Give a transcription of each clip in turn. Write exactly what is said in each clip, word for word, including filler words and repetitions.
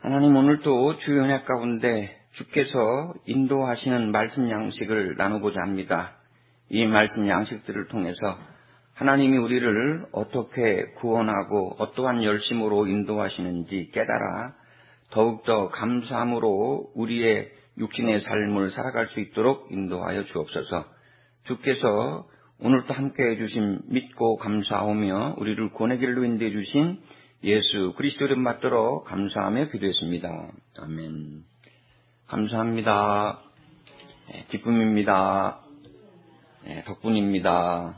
하나님, 오늘도 주의 은혜 가운데 주께서 인도하시는 말씀 양식을 나누고자 합니다. 이 말씀 양식들을 통해서 하나님이 우리를 어떻게 구원하고 어떠한 열심으로 인도하시는지 깨달아 더욱더 감사함으로 우리의 육신의 삶을 살아갈 수 있도록 인도하여 주옵소서. 주께서 오늘도 함께해 주신 믿고 감사하며 우리를 구원의 길로 인도해 주신 예수 그리스도 이름 받들어 감사하며 기도했습니다. 아멘. 감사합니다. 네, 기쁨입니다. 네, 덕분입니다.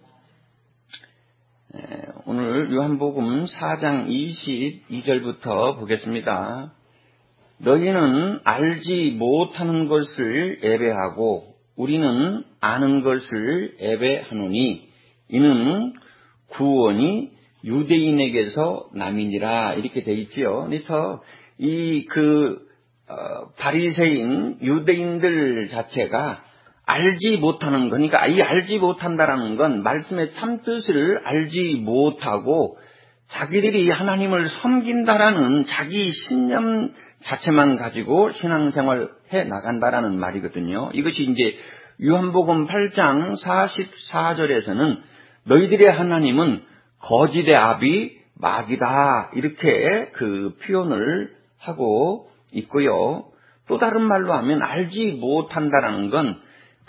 네, 오늘 요한복음 사 장 이십이 절부터 보겠습니다. 너희는 알지 못하는 것을 예배하고 우리는 아는 것을 예배하노니 이는 구원이 유대인에게서 남이니라, 이렇게 돼 있지요. 그래서 이 그 어, 바리새인 유대인들 자체가 알지 못하는 거니까, 이 알지 못한다라는 건 말씀의 참 뜻을 알지 못하고 자기들이 하나님을 섬긴다라는 자기 신념 자체만 가지고 신앙생활 해 나간다라는 말이거든요. 이것이 이제 요한복음 팔 장 사십사 절에서는 너희들의 하나님은 거짓의 아비 마귀다, 이렇게 그 표현을 하고 있고요. 또 다른 말로 하면 알지 못한다라는 건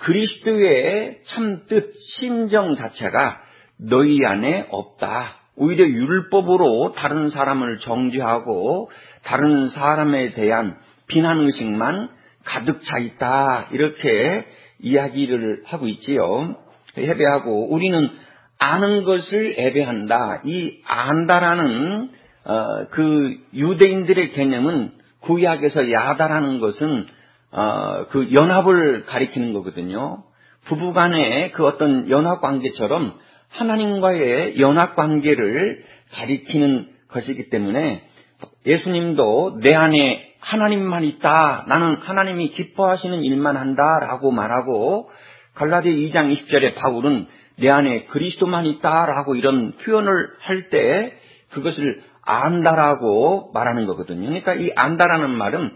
그리스도의 참뜻 심정 자체가 너희 안에 없다. 오히려 율법으로 다른 사람을 정죄하고 다른 사람에 대한 비난의식만 가득 차 있다, 이렇게 이야기를 하고 있지요. 예배하고 우리는 아는 것을 예배한다. 이 안다라는 어, 그 유대인들의 개념은 구약에서 야다라는 것은 어, 그 연합을 가리키는 거거든요. 부부간의 그 어떤 연합 관계처럼 하나님과의 연합 관계를 가리키는 것이기 때문에 예수님도 내 안에 하나님만 있다, 나는 하나님이 기뻐하시는 일만 한다라고 말하고, 갈라디아 이 장 이십 절에 바울은 내 안에 그리스도만 있다라고 이런 표현을 할 때 그것을 안다라고 말하는 거거든요. 그러니까 이 안다라는 말은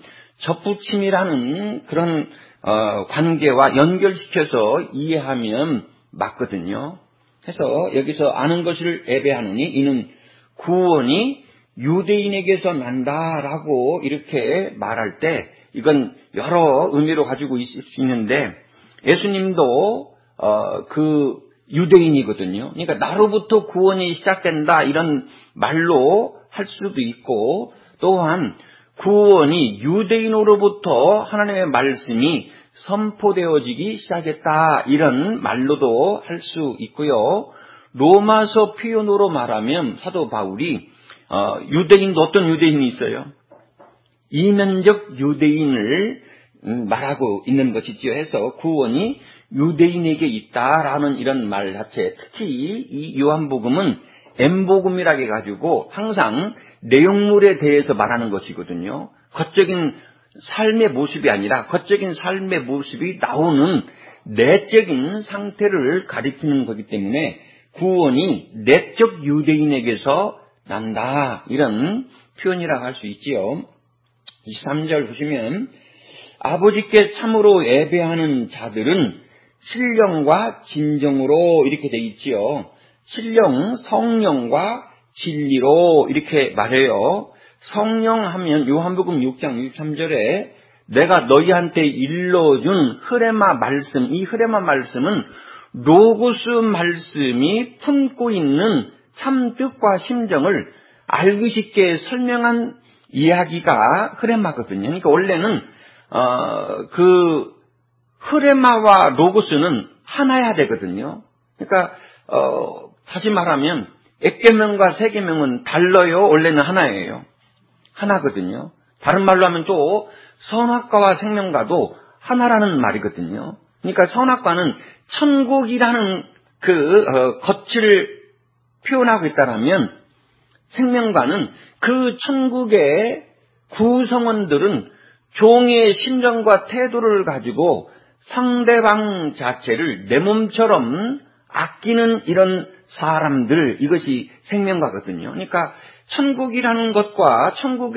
접붙임이라는 그런 어, 관계와 연결시켜서 이해하면 맞거든요. 그래서 여기서 아는 것을 예배하느니 이는 구원이 유대인에게서 난다라고 이렇게 말할 때 이건 여러 의미로 가지고 있을 수 있는데, 예수님도 어, 그 유대인이거든요. 그러니까 나로부터 구원이 시작된다, 이런 말로 할 수도 있고, 또한 구원이 유대인으로부터 하나님의 말씀이 선포되어지기 시작했다, 이런 말로도 할 수 있고요. 로마서 표현으로 말하면 사도 바울이 어, 유대인도 어떤 유대인이 있어요? 이면적 유대인을 말하고 있는 것이지요. 해서 구원이 유대인에게 있다라는 이런 말 자체, 특히 이 요한복음은 M복음이라고 해가지고 항상 내용물에 대해서 말하는 것이거든요. 겉적인 삶의 모습이 아니라 겉적인 삶의 모습이 나오는 내적인 상태를 가리키는 거기 때문에 구원이 내적 유대인에게서 난다, 이런 표현이라고 할 수 있지요. 이십삼 절 보시면 아버지께 참으로 예배하는 자들은 신령과 진정으로, 이렇게 돼 있지요. 신령, 성령과 진리로, 이렇게 말해요. 성령 하면 요한복음 육 장 육십삼 절에 내가 너희한테 일러준 흐레마 말씀, 이 흐레마 말씀은 로고스 말씀이 품고 있는 참 뜻과 심정을 알기 쉽게 설명한 이야기가 흐레마거든요. 그러니까 원래는 어, 그 흐레마와 로고스는 하나야 되거든요. 그러니까 어, 다시 말하면 액계명과 세계명은 달라요. 원래는 하나예요. 하나거든요. 다른 말로 하면 또 선악과와 생명과도 하나라는 말이거든요. 그러니까 선악과는 천국이라는 그 어, 겉을 표현하고 있다라면, 생명과는 그 천국의 구성원들은 종의 심정과 태도를 가지고 상대방 자체를 내 몸처럼 아끼는 이런 사람들, 이것이 생명과거든요. 그러니까 천국이라는 것과 천국의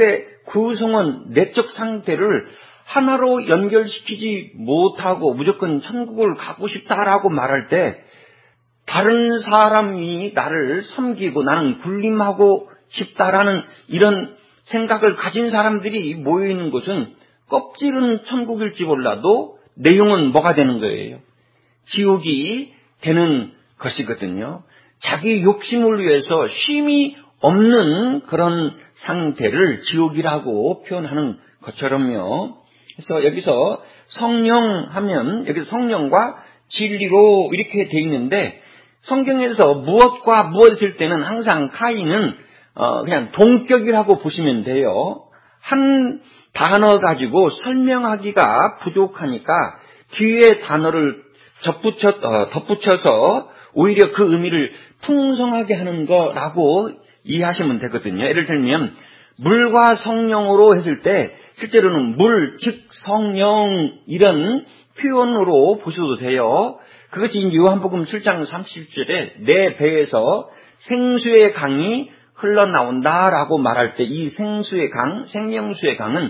구성원 내적 상태를 하나로 연결시키지 못하고 무조건 천국을 가고 싶다라고 말할 때 다른 사람이 나를 섬기고 나는 군림하고 싶다라는 이런 생각을 가진 사람들이 모여있는 곳은 껍질은 천국일지 몰라도 내용은 뭐가 되는 거예요? 지옥이 되는 것이거든요. 자기 욕심을 위해서 쉼이 없는 그런 상태를 지옥이라고 표현하는 것처럼요. 그래서 여기서 성령 하면 여기서 성령과 진리로 이렇게 돼 있는데 성경에서 무엇과 무엇일 때는 항상 카이는 어 그냥 동격이라고 보시면 돼요. 한 단어 가지고 설명하기가 부족하니까 뒤에 단어를 덧붙여, 어, 덧붙여서 오히려 그 의미를 풍성하게 하는 거라고 이해하시면 되거든요. 예를 들면 물과 성령으로 했을 때 실제로는 물, 즉 성령 이런 표현으로 보셔도 돼요. 그것이 요한복음 칠 장 삼십 절에 내 배에서 생수의 강이 흘러나온다라고 말할 때 이 생수의 강, 생명수의 강은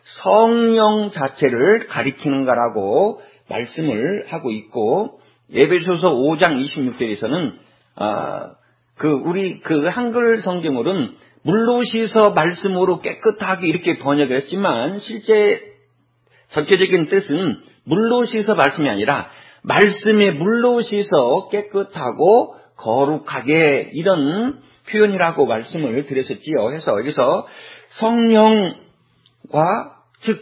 성령 자체를 가리키는 거라고 말씀을 하고 있고 에베소서 오 장 이십육 절에서는 아, 그 우리 그 한글 성경으로는 물로 씻어 말씀으로 깨끗하게 이렇게 번역을 했지만 실제 전체적인 뜻은 물로 씻어 말씀이 아니라 말씀에 물로 씻어 깨끗하고 거룩하게 이런 표현이라고 말씀을 드렸었지요. 그래서 여기서 성령과 즉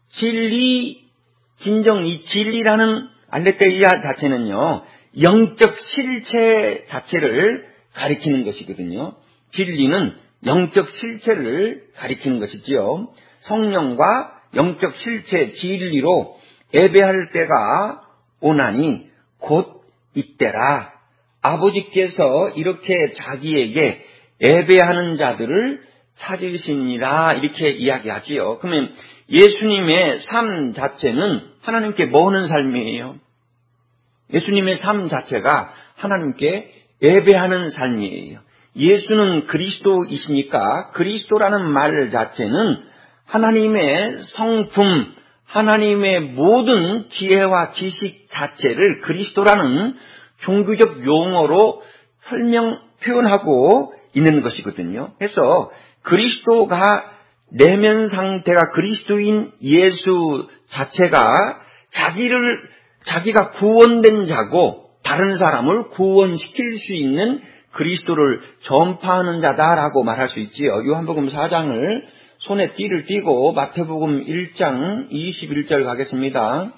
진리 진정 이 진리라는 알레테이아 자체는요 영적 실체 자체를 가리키는 것이거든요. 진리는 영적 실체를 가리키는 것이지요. 성령과 영적 실체 진리로 예배할 때가 오나니 곧 이때라. 아버지께서 이렇게 자기에게 예배하는 자들을 찾으시니라 이렇게 이야기하지요. 그러면 예수님의 삶 자체는 하나님께 뭐하는 삶이에요? 예수님의 삶 자체가 하나님께 예배하는 삶이에요. 예수는 그리스도이시니까 그리스도라는 말 자체는 하나님의 성품, 하나님의 모든 지혜와 지식 자체를 그리스도라는 종교적 용어로 설명, 표현하고 있는 것이거든요. 그래서 그리스도가 내면 상태가 그리스도인 예수 자체가 자기를, 자기가 구원된 자고 다른 사람을 구원시킬 수 있는 그리스도를 전파하는 자다라고 말할 수 있지요. 요한복음 사 장을 손에 띠를 띠고 마태복음 일 장 이십일 절 가겠습니다.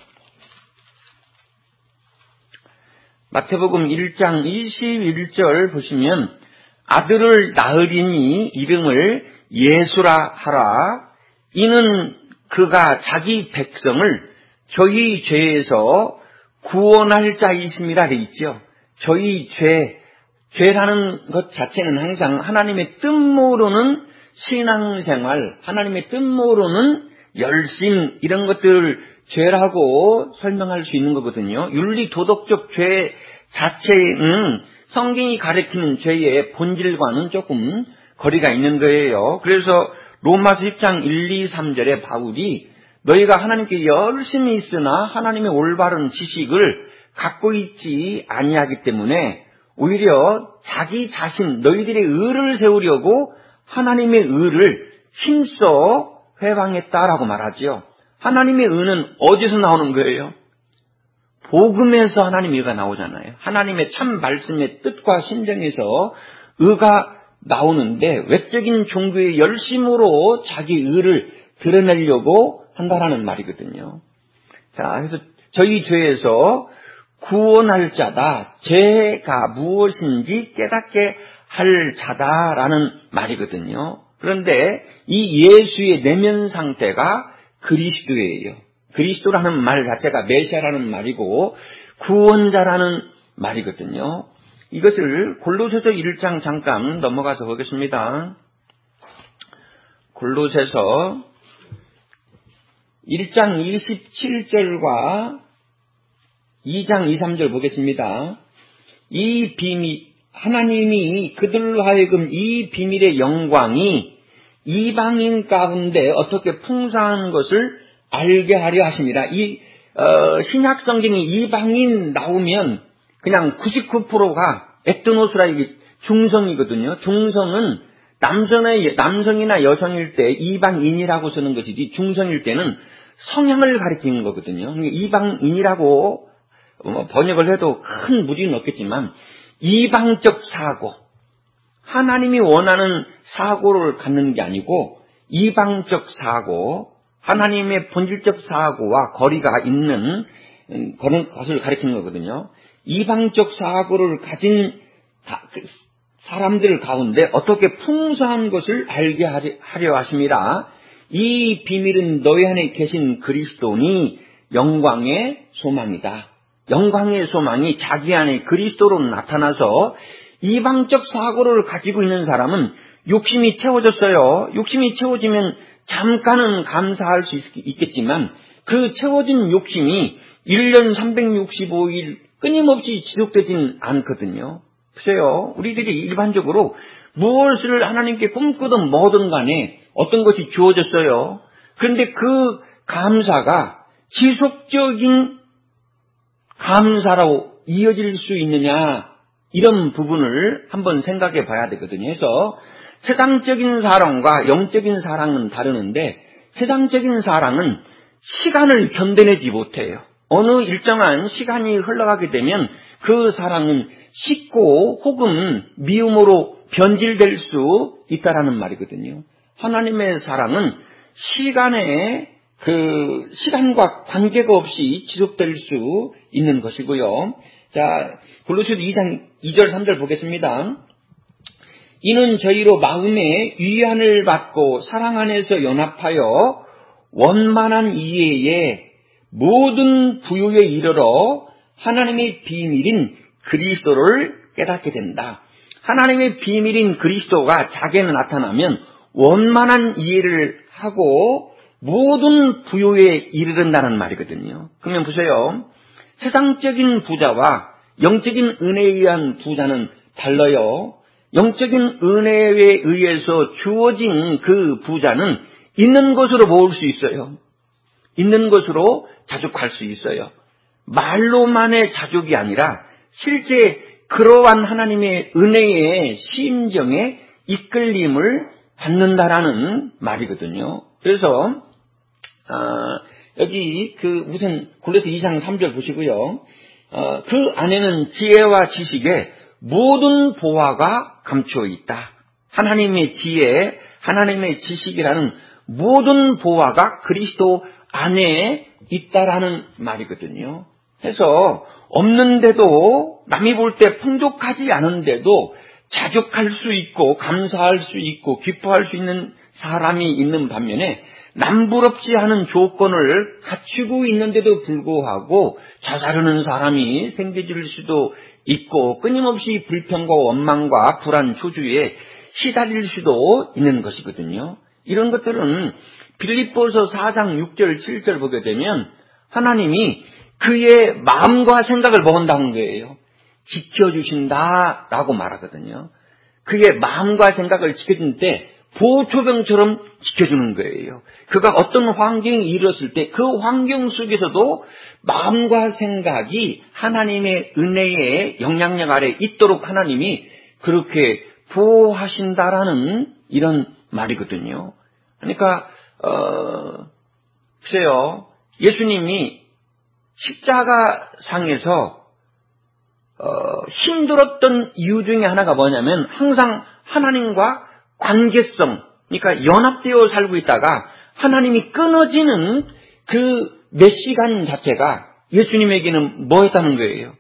마태복음 일 장 이십일 절 보시면 아들을 낳으리니 이름을 예수라 하라. 이는 그가 자기 백성을 저희 죄에서 구원할 자이심이라 되어 있죠. 저희 죄, 죄라는 것 자체는 항상 하나님의 뜻 모르는 신앙생활, 하나님의 뜻 모르는 열심 이런 것들을 죄라고 설명할 수 있는 거거든요. 윤리 도덕적 죄 자체는 성경이 가리키는 죄의 본질과는 조금 거리가 있는 거예요. 그래서 로마서 십 장 일, 이, 삼 절에 바울이 너희가 하나님께 열심히 있으나 하나님의 올바른 지식을 갖고 있지 아니하기 때문에 오히려 자기 자신 너희들의 의를 세우려고 하나님의 의를 힘써 회방했다라고 말하지요. 하나님의 의는 어디서 나오는 거예요? 복음에서 하나님의 의가 나오잖아요. 하나님의 참 말씀의 뜻과 심정에서 의가 나오는데 외적인 종교의 열심으로 자기 의를 드러내려고 한다라는 말이거든요. 자, 그래서 저희 죄에서 구원할 자다. 죄가 무엇인지 깨닫게 할 자다라는 말이거든요. 그런데 이 예수의 내면 상태가 그리스도예요. 그리스도라는 말 자체가 메시아라는 말이고 구원자라는 말이거든요. 이것을 골로새서 일 장 잠깐 넘어가서 보겠습니다. 골로새서 일 장 이십칠 절과 이 장 이, 삼 절 보겠습니다. 이 비밀, 하나님이 그들로 하여금 이 비밀의 영광이 이방인 가운데 어떻게 풍성한 것을 알게 하려 하십니다. 이 어, 신약 성경이 이방인 나오면 그냥 구십구 퍼센트가 에트노스라 이게 중성이거든요. 중성은 남성의, 남성이나 여성일 때 이방인이라고 쓰는 것이지, 중성일 때는 성향을 가리키는 거거든요. 이방인이라고 번역을 해도 큰 무리는 없겠지만, 이방적 사고, 하나님이 원하는 사고를 갖는 게 아니고 이방적 사고, 하나님의 본질적 사고와 거리가 있는 그런 것을 가리키는 거거든요. 이방적 사고를 가진 사람들 가운데 어떻게 풍성한 것을 알게 하려 하심이라. 이 비밀은 너희 안에 계신 그리스도니 영광의 소망이다. 영광의 소망이 자기 안에 그리스도로 나타나서 이방적 사고를 가지고 있는 사람은 욕심이 채워졌어요. 욕심이 채워지면 잠깐은 감사할 수 있겠지만 그 채워진 욕심이 일 년 삼백육십오 일 끊임없이 지속되진 않거든요. 보세요. 우리들이 일반적으로 무엇을 하나님께 꿈꾸든 뭐든 간에 어떤 것이 주어졌어요. 그런데 그 감사가 지속적인 감사로 이어질 수 있느냐, 이런 부분을 한번 생각해 봐야 되거든요. 해서 세상적인 사랑과 영적인 사랑은 다르는데, 세상적인 사랑은 시간을 견뎌내지 못해요. 어느 일정한 시간이 흘러가게 되면 그 사랑은 식고 혹은 미움으로 변질될 수 있다라는 말이거든요. 하나님의 사랑은 시간에 그 시간과 관계가 없이 지속될 수 있는 것이고요. 자, 골로새서 이 장 이 절 삼 절 보겠습니다. 이는 저희로 마음의 위안을 받고 사랑 안에서 연합하여 원만한 이해에 모든 부요에 이르러 하나님의 비밀인 그리스도를 깨닫게 된다. 하나님의 비밀인 그리스도가 자기에게 나타나면 원만한 이해를 하고 모든 부요에 이르른다는 말이거든요. 그러면 보세요. 세상적인 부자와 영적인 은혜에 의한 부자는 달라요. 영적인 은혜에 의해서 주어진 그 부자는 있는 것으로 모을 수 있어요. 있는 것으로 자족할 수 있어요. 말로만의 자족이 아니라 실제 그러한 하나님의 은혜의 심정에 이끌림을 받는다라는 말이거든요. 그래서 어, 여기 그 우선 골로새 이 장 삼 절 보시고요. 어, 그 안에는 지혜와 지식의 모든 보화가 감추어 있다. 하나님의 지혜, 하나님의 지식이라는 모든 보화가 그리스도 안에 있다라는 말이거든요. 해서 없는데도, 남이 볼 때 풍족하지 않은데도 자족할 수 있고 감사할 수 있고 기뻐할 수 있는 사람이 있는 반면에 남부럽지 않은 조건을 갖추고 있는데도 불구하고 자살하는 사람이 생겨질 수도 있고 끊임없이 불평과 원망과 불안, 조주에 시달릴 수도 있는 것이거든요. 이런 것들은 빌립보서 사 장 육 절 칠 절 보게 되면 하나님이 그의 마음과 생각을 본다는 거예요. 지켜주신다라고 말하거든요. 그의 마음과 생각을 지켜줄 때 보초병처럼 지켜주는 거예요. 그가 어떤 환경에 이르렀을 때 그 환경 속에서도 마음과 생각이 하나님의 은혜의 영향력 아래 있도록 하나님이 그렇게 보호하신다라는 이런 말이거든요. 그러니까 어, 보세요. 예수님이 십자가상에서 어, 힘들었던 이유 중에 하나가 뭐냐면 항상 하나님과 관계성, 그러니까 연합되어 살고 있다가 하나님이 끊어지는 그 몇 시간 자체가 예수님에게는 뭐였다는 거예요?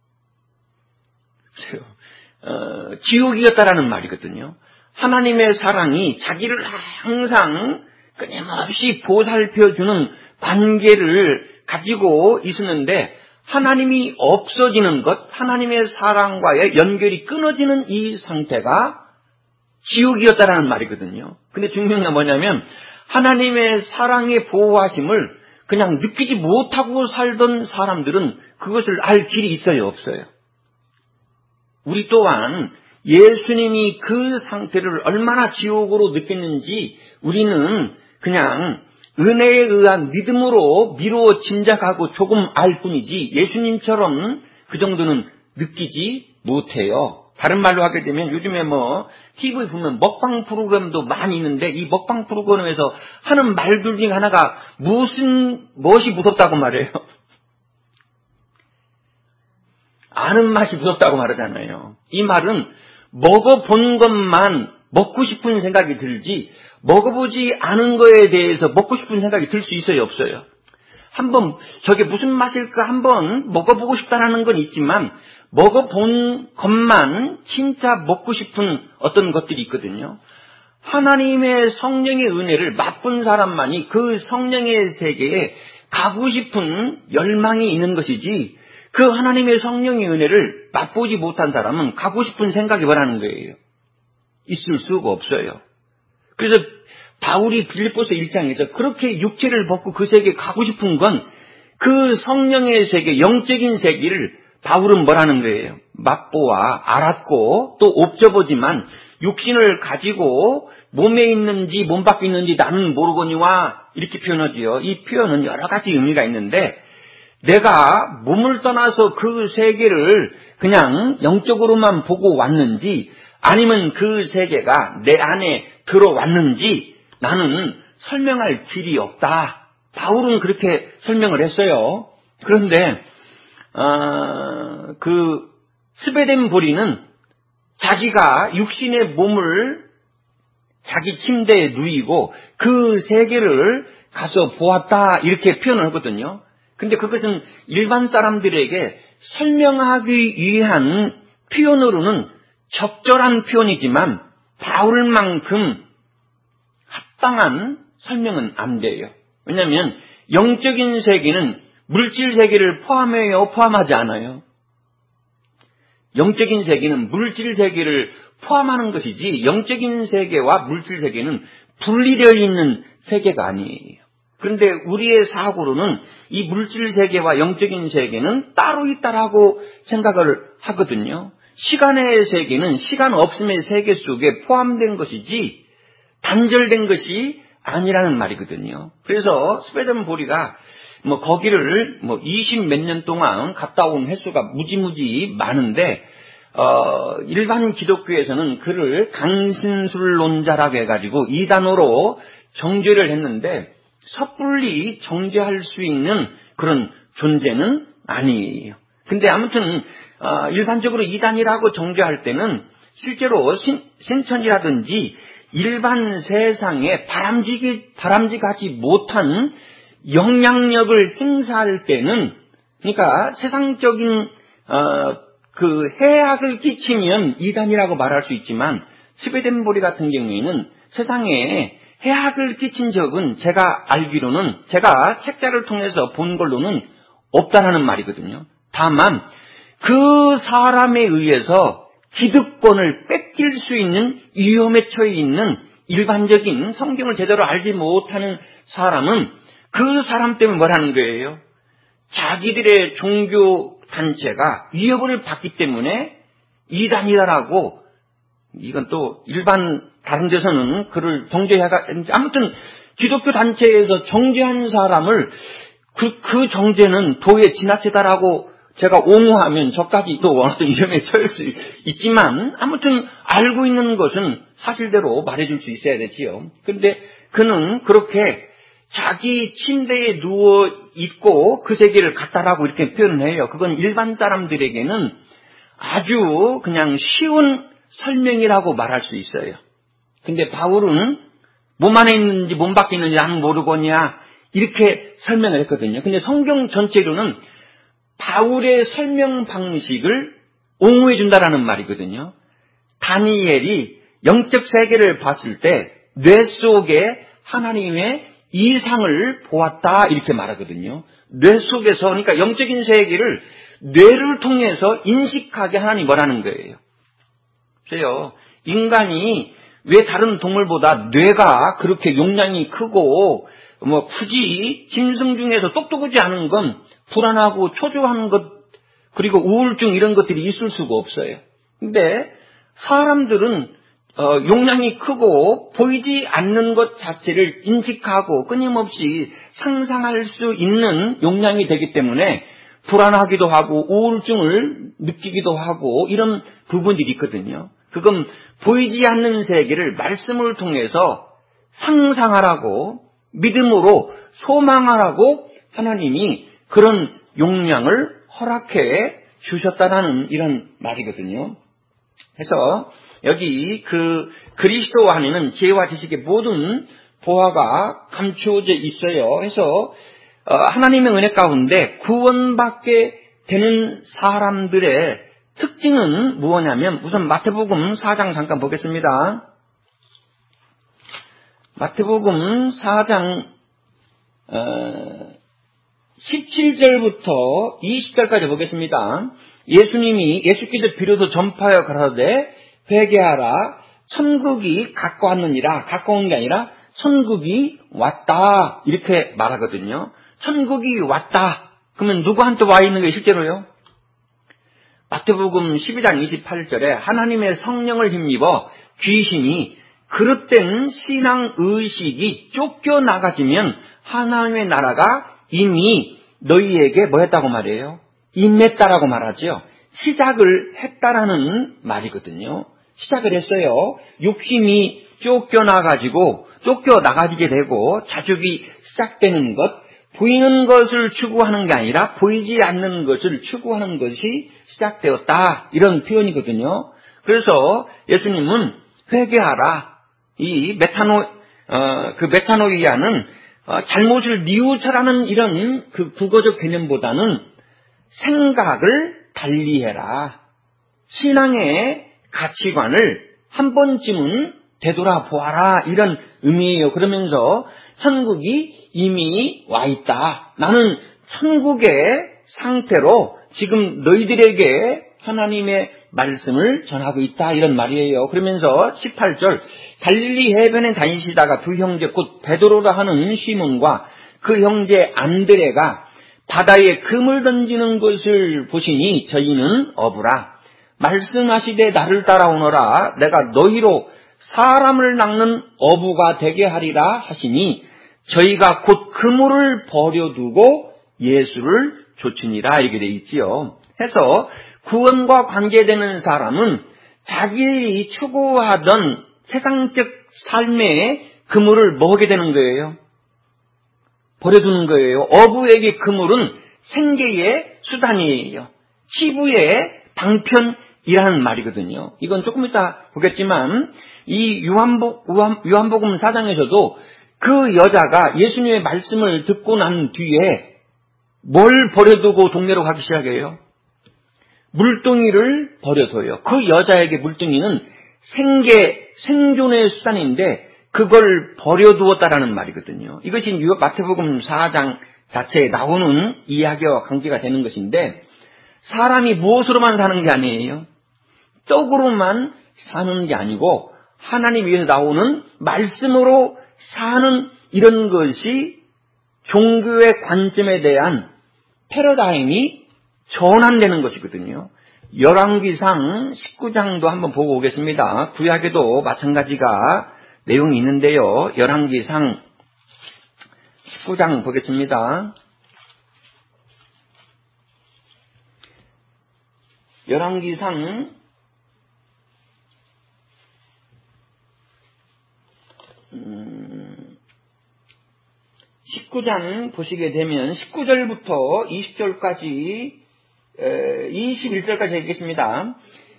어, 지옥이었다라는 말이거든요. 하나님의 사랑이 자기를 항상 끊임없이 보살펴주는 관계를 가지고 있었는데 하나님이 없어지는 것, 하나님의 사랑과의 연결이 끊어지는 이 상태가 지옥이었다라는 말이거든요. 근데 중요한 건 뭐냐면 하나님의 사랑의 보호하심을 그냥 느끼지 못하고 살던 사람들은 그것을 알 길이 있어요, 없어요? 우리 또한 예수님이 그 상태를 얼마나 지옥으로 느꼈는지 우리는 그냥 은혜에 의한 믿음으로 미루어 짐작하고 조금 알 뿐이지 예수님처럼 그 정도는 느끼지 못해요. 다른 말로 하게 되면 요즘에 뭐 티비 보면 먹방 프로그램도 많이 있는데 이 먹방 프로그램에서 하는 말들 중에 하나가 무슨 무엇이 무섭다고 말해요. 아는 맛이 무섭다고 말하잖아요. 이 말은 먹어본 것만 먹고 싶은 생각이 들지 먹어보지 않은 거에 대해서 먹고 싶은 생각이 들 수 있어요, 없어요? 한번 저게 무슨 맛일까 한번 먹어보고 싶다는 건 있지만 먹어본 것만 진짜 먹고 싶은 어떤 것들이 있거든요. 하나님의 성령의 은혜를 맛본 사람만이 그 성령의 세계에 가고 싶은 열망이 있는 것이지 그 하나님의 성령의 은혜를 맛보지 못한 사람은 가고 싶은 생각이 뭐라는 거예요. 있을 수가 없어요. 그래서 바울이 빌립보서 일 장에서 그렇게 육체를 벗고 그 세계에 가고 싶은 건 그 성령의 세계, 영적인 세계를 바울은 뭐라는 거예요. 맛보아 알았고 또 옵저보지만 육신을 가지고 몸에 있는지 몸 밖에 있는지 나는 모르거니와 이렇게 표현하지요. 이 표현은 여러 가지 의미가 있는데 내가 몸을 떠나서 그 세계를 그냥 영적으로만 보고 왔는지 아니면 그 세계가 내 안에 들어왔는지 나는 설명할 길이 없다. 바울은 그렇게 설명을 했어요. 그런데 어, 그 스베덴 보리는 자기가 육신의 몸을 자기 침대에 누이고 그 세계를 가서 보았다 이렇게 표현을 하거든요. 근데 그것은 일반 사람들에게 설명하기 위한 표현으로는 적절한 표현이지만 바울만큼 합당한 설명은 안 돼요. 왜냐하면 영적인 세계는 물질 세계를 포함해요, 포함하지 않아요? 영적인 세계는 물질 세계를 포함하는 것이지 영적인 세계와 물질 세계는 분리되어 있는 세계가 아니에요. 그런데 우리의 사고로는 이 물질 세계와 영적인 세계는 따로 있다라고 생각을 하거든요. 시간의 세계는 시간 없음의 세계 속에 포함된 것이지 단절된 것이 아니라는 말이거든요. 그래서 스베덴 보리가 뭐 거기를 뭐 이십 몇 년 동안 갔다 온 횟수가 무지무지 많은데 어, 일반 기독교에서는 그를 강신술론자라고 해가지고 이단으로 정죄를 했는데 섣불리 정죄할 수 있는 그런 존재는 아니에요. 근데 아무튼 어, 일반적으로 이단이라고 정죄할 때는 실제로 신, 신천이라든지 일반 세상에 바람직이, 바람직하지 못한 영향력을 행사할 때는 그러니까 세상적인 어, 그 해악을 끼치면 이단이라고 말할 수 있지만 스베덴 보리 같은 경우에는 세상에 해악을 끼친 적은 제가 알기로는 제가 책자를 통해서 본 걸로는 없다라는 말이거든요. 다만 그 사람에 의해서 기득권을 뺏길 수 있는 위험에 처해 있는 일반적인 성경을 제대로 알지 못하는 사람은 그 사람 때문에 뭐라는 거예요? 자기들의 종교 단체가 위협을 받기 때문에 이단이다라고 이건 또 일반 다른 데서는 그를 정죄해가 아무튼 기독교 단체에서 정죄한 사람을 그, 그 정죄는 도에 지나치다라고 제가 옹호하면 저까지 또 어떤 위험에 처할 수 있지만 아무튼 알고 있는 것은 사실대로 말해줄 수 있어야 되지요. 그런데 그는 그렇게 자기 침대에 누워 있고 그 세계를 갔다라고 이렇게 표현을 해요. 그건 일반 사람들에게는 아주 그냥 쉬운 설명이라고 말할 수 있어요. 근데 바울은 몸 안에 있는지 몸 밖에 있는지 나는 모르거냐 이렇게 설명을 했거든요. 근데 성경 전체로는 바울의 설명 방식을 옹호해 준다라는 말이거든요. 다니엘이 영적 세계를 봤을 때 뇌 속에 하나님의 이상을 보았다 이렇게 말하거든요. 뇌 속에서 그러니까 영적인 세계를 뇌를 통해서 인식하게 하나님 뭐라는 거예요. 그래요. 인간이 왜 다른 동물보다 뇌가 그렇게 용량이 크고 뭐 굳이 짐승 중에서 똑똑하지 않은 건 불안하고 초조한 것 그리고 우울증 이런 것들이 있을 수가 없어요. 근데 사람들은 어, 용량이 크고 보이지 않는 것 자체를 인식하고 끊임없이 상상할 수 있는 용량이 되기 때문에 불안하기도 하고 우울증을 느끼기도 하고 이런 부분들이 있거든요. 그건 보이지 않는 세계를 말씀을 통해서 상상하라고 믿음으로 소망하라고 하나님이 그런 용량을 허락해 주셨다라는 이런 말이거든요. 그래서 여기 그 그리스도 안에는 지혜와 지식의 모든 보화가 감추어져 있어요. 그래서 하나님의 은혜 가운데 구원받게 되는 사람들의 특징은 무엇냐면 우선 마태복음 사 장 잠깐 보겠습니다. 마태복음 사 장 어, 십칠 절부터 이십 절까지 보겠습니다. 예수님이 예수께서 비로소 전파하여 가라사대 회개하라 천국이 가까웠느니라. 가까운 게 아니라 천국이 왔다 이렇게 말하거든요. 천국이 왔다. 그러면 누구한테 와 있는 게 실제로요? 마태복음 십이 장 이십팔 절에 하나님의 성령을 힘입어 귀신이 그릇된 신앙 의식이 쫓겨나가지면 하나님의 나라가 이미 너희에게 뭐 했다고 말해요? 임했다라고 말하죠. 시작을 했다라는 말이거든요. 시작을 했어요. 욕심이 쫓겨나가지고 쫓겨나가지게 되고 자족이 시작되는 것, 보이는 것을 추구하는 게 아니라 보이지 않는 것을 추구하는 것이 시작되었다. 이런 표현이거든요. 그래서 예수님은 회개하라. 이 메타노, 어, 그 메타노이아는 어, 잘못을 뉘우쳐라는 이런 그 국어적 개념보다는 생각을 달리해라. 신앙의 가치관을 한 번쯤은 되돌아보아라. 이런 의미예요. 그러면서 천국이 이미 와 있다. 나는 천국의 상태로 지금 너희들에게 하나님의 말씀을 전하고 있다. 이런 말이에요. 그러면서 십팔 절 갈릴리 해변에 다니시다가 두 형제 곧 베드로라 하는 시몬과 그 형제 안드레가 바다에 금을 던지는 것을 보시니 저희는 어부라. 말씀하시되 나를 따라오너라. 내가 너희로 사람을 낚는 어부가 되게 하리라 하시니 저희가 곧 그물을 버려두고 예수를 좇으니라. 이렇게 돼 있지요. 해서 구원과 관계되는 사람은 자기 추구하던 세상적 삶의 그물을 뭐 하게 되는 거예요? 버려두는 거예요. 어부에게 그물은 생계의 수단이에요. 치부의 방편이라는 말이거든요. 이건 조금 이따 보겠지만 이 요한복, 요한복음 사 장에서도 그 여자가 예수님의 말씀을 듣고 난 뒤에 뭘 버려두고 동네로 가기 시작해요? 물동이를 버려둬요. 그 여자에게 물동이는 생계, 생존의 수단인데 그걸 버려두었다라는 말이거든요. 이것이 마태복음 사 장 자체에 나오는 이야기와 관계가 되는 것인데 사람이 무엇으로만 사는 게 아니에요. 떡으로만 사는 게 아니고 하나님 위에서 나오는 말씀으로 사는 이런 것이 종교의 관점에 대한 패러다임이 전환되는 것이거든요. 열왕기상 십구 장도 한번 보고 오겠습니다. 구약에도 마찬가지가 내용이 있는데요. 열왕기상 십구 장 보겠습니다. 열왕기상 음, 십구 장 보시게 되면 십구 절부터 이십 절까지 이십일 절까지 읽겠습니다.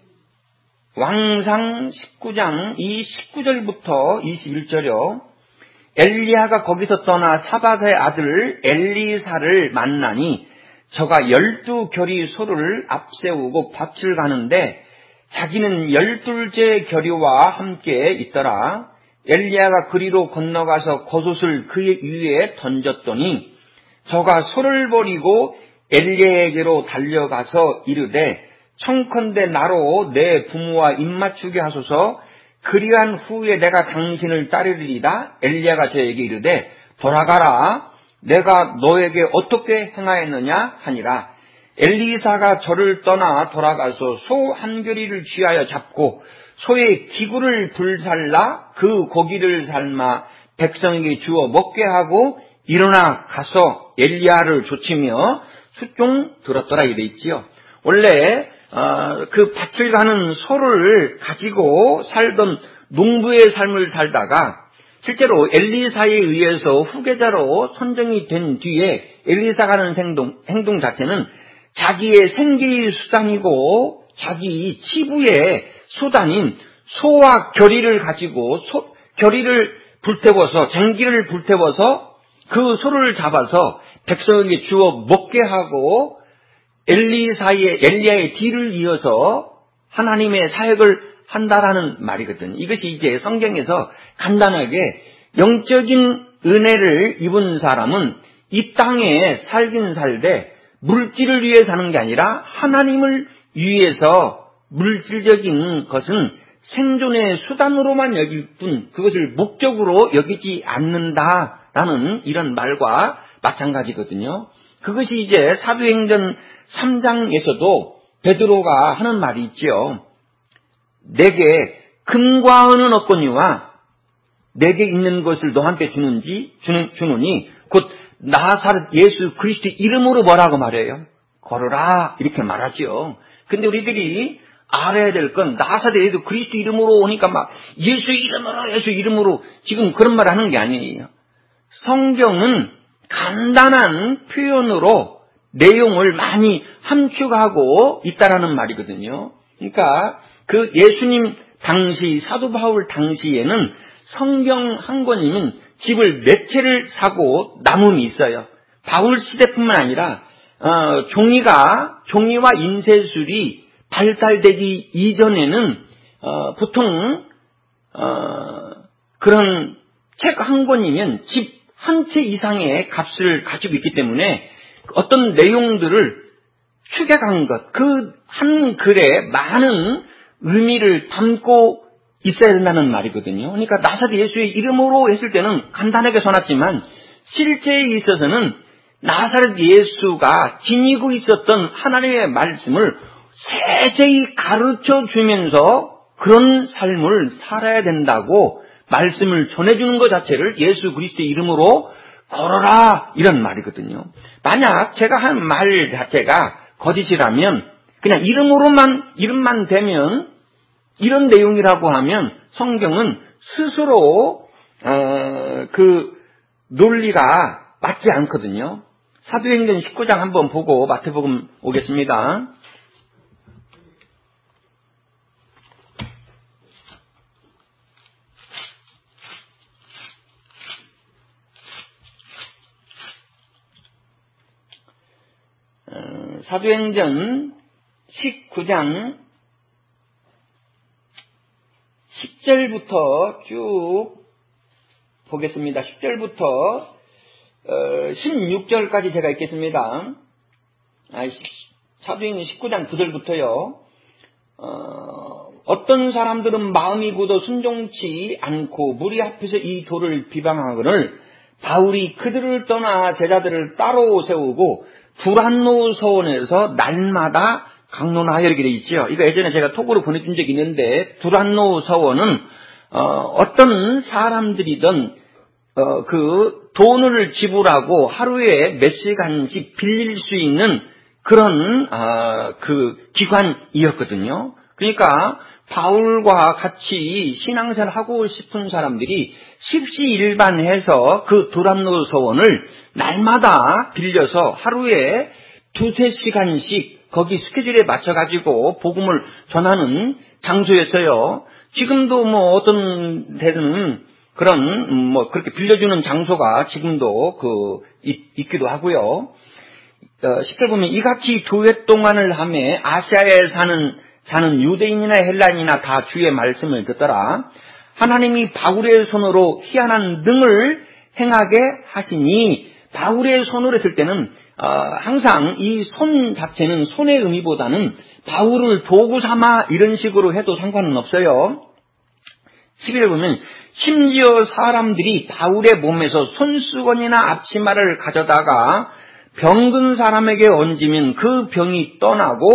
왕상 십구 장 이 십구 절부터 이십일 절이요. 엘리야가 거기서 떠나 사밧의 아들 엘리사를 만나니 저가 열두 결의 소를 앞세우고 밭을 가는데 자기는 열둘째 결의와 함께 있더라. 엘리야가 그리로 건너가서 겉옷을 그의 위에 던졌더니 저가 소를 버리고 엘리야에게로 달려가서 이르되 청컨대 나로 내 부모와 입맞추게 하소서. 그리한 후에 내가 당신을 따르리이다. 엘리야가 저에게 이르되 돌아가라. 내가 너에게 어떻게 행하였느냐 하니라. 엘리사가 저를 떠나 돌아가서 소 한 결의를 취하여 잡고 소의 기구를 불살라 그 고기를 삶아 백성에게 주어 먹게 하고 일어나 가서 엘리야를 조치며 수종 들었더라 이래 있지요. 원래 어, 그 밭을 가는 소를 가지고 살던 농부의 삶을 살다가 실제로 엘리사에 의해서 후계자로 선정이 된 뒤에 엘리사가 하는 행동, 행동 자체는 자기의 생계의 수단이고 자기 치부의 수단인 소와 겨리를 가지고 소, 겨리를 불태워서 쟁기를 불태워서 그 소를 잡아서 백성에게 주어 먹게 하고 엘리사의 엘리야의 뒤를 이어서 하나님의 사역을 한다라는 말이거든요. 이것이 이제 성경에서 간단하게 영적인 은혜를 입은 사람은 이 땅에 살긴 살되 물질을 위해 사는 게 아니라 하나님을 위해서 물질적인 것은 생존의 수단으로만 여길 뿐 그것을 목적으로 여기지 않는다라는 이런 말과 마찬가지거든요. 그것이 이제 사도행전 삼 장에서도 베드로가 하는 말이 있죠. 내게 금과 은은 없거니와 내게 있는 것을 너한테 주는지 주는, 주노니 곧 나사렛 예수 그리스도 이름으로 뭐라고 말해요? 걸어라 이렇게 말하죠. 근데 우리들이 알아야 될 건 나사렛 예수 그리스도 이름으로 오니까 막 예수 이름으로 예수 이름으로 지금 그런 말 하는 게 아니에요. 성경은 간단한 표현으로 내용을 많이 함축하고 있다라는 말이거든요. 그러니까 그 예수님 당시 사도 바울 당시에는 성경 한 권이면 집을 몇 채를 사고 남음이 있어요. 바울 시대뿐만 아니라 어, 종이가 종이와 인쇄술이 발달되기 이전에는 어, 보통 어, 그런 책 한 권이면 집 한 채 이상의 값을 가지고 있기 때문에 어떤 내용들을 축약한 것, 그 한 글에 많은 의미를 담고 있어야 된다는 말이거든요. 그러니까 나사렛 예수의 이름으로 했을 때는 간단하게 써놨지만 실제에 있어서는 나사렛 예수가 지니고 있었던 하나님의 말씀을 세세히 가르쳐 주면서 그런 삶을 살아야 된다고 말씀을 전해주는 것 자체를 예수 그리스도의 이름으로 걸어라 이런 말이거든요. 만약 제가 한 말 자체가 거짓이라면 그냥 이름으로만 이름만 되면 이런 내용이라고 하면 성경은 스스로 어, 그 논리가 맞지 않거든요. 사도행전 십구 장 한번 보고 마태복음 오겠습니다. 어, 사도행전 십구 장 십 절부터 쭉 보겠습니다. 십 절부터 어, 십육 절까지 제가 읽겠습니다. 아, 사도행전 십구 장 구 절부터요. 어, 어떤 사람들은 마음이 굳어 순종치 않고 무리 앞에서 이 도를 비방하거늘 바울이 그들을 떠나 제자들을 따로 세우고 두란노 서원에서 날마다 강론하여 이렇게 되어 있죠. 이거 예전에 제가 톡으로 보내준 적이 있는데 두란노 서원은 어, 어떤 사람들이든 어, 그 돈을 지불하고 하루에 몇 시간씩 빌릴 수 있는 그런 어, 그 기관이었거든요. 그러니까 바울과 같이 신앙생활 하고 싶은 사람들이 십시일반해서 그 두란노 서원을 날마다 빌려서 하루에 두세 시간씩 거기 스케줄에 맞춰가지고 복음을 전하는 장소였어요. 지금도 뭐 어떤 데는 그런 뭐 그렇게 빌려주는 장소가 지금도 그 있, 있기도 하고요. 어, 십 절 보면 이같이 두 해 동안을 하매 아시아에 사는 사는 유대인이나 헬라인이나 다 주의 말씀을 듣더라. 하나님이 바울의 손으로 희한한 능을 행하게 하시니 바울의 손으로 했을 때는 어, 항상 이 손 자체는 손의 의미보다는 바울을 도구 삼아 이런 식으로 해도 상관은 없어요. 십일 절 보면 심지어 사람들이 바울의 몸에서 손수건이나 앞치마를 가져다가 병든 사람에게 얹으면 그 병이 떠나고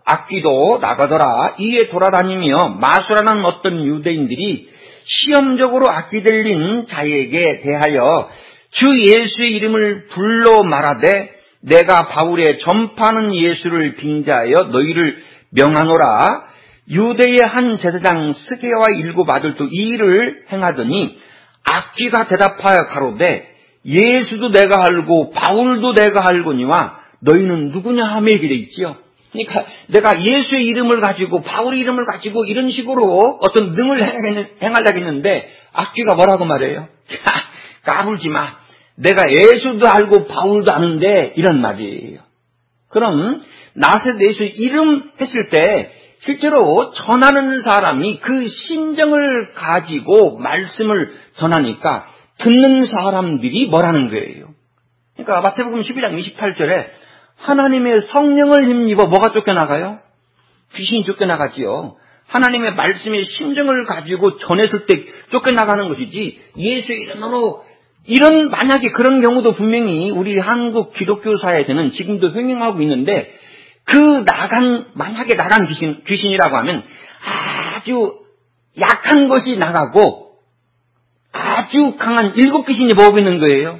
악귀도 나가더라. 이에 돌아다니며 마술하는 어떤 유대인들이 시험적으로 악귀 들린 자에게 대하여 주 예수의 이름을 불러 말하되 내가 바울의 전파하는 예수를 빙자하여 너희를 명하노라. 유대의 한 제사장 스게와 일곱 아들도 이 일을 행하더니 악귀가 대답하여 가로되 예수도 내가 알고 바울도 내가 알거니와 너희는 누구냐 하며 이렇게 돼 있지요. 그러니까 내가 예수의 이름을 가지고 바울의 이름을 가지고 이런 식으로 어떤 능을 행하려고 했는데 악귀가 뭐라고 말해요? 까불지 마. 내가 예수도 알고 바울도 아는데 이런 말이에요. 그럼 나사렛 예수 이름 했을 때 실제로 전하는 사람이 그 심정을 가지고 말씀을 전하니까 듣는 사람들이 뭐라는 거예요. 그러니까 마태복음 십이 장 이십팔 절에 하나님의 성령을 힘입어 뭐가 쫓겨나가요? 귀신이 쫓겨나가지요. 하나님의 말씀의 심정을 가지고 전했을 때 쫓겨나가는 것이지 예수의 이름으로 이런 만약에 그런 경우도 분명히 우리 한국 기독교 사회에서는 지금도 횡행하고 있는데 그 나간 만약에 나간 귀신 귀신이라고 하면 아주 약한 것이 나가고 아주 강한 일곱 귀신이 모으고 있는 거예요.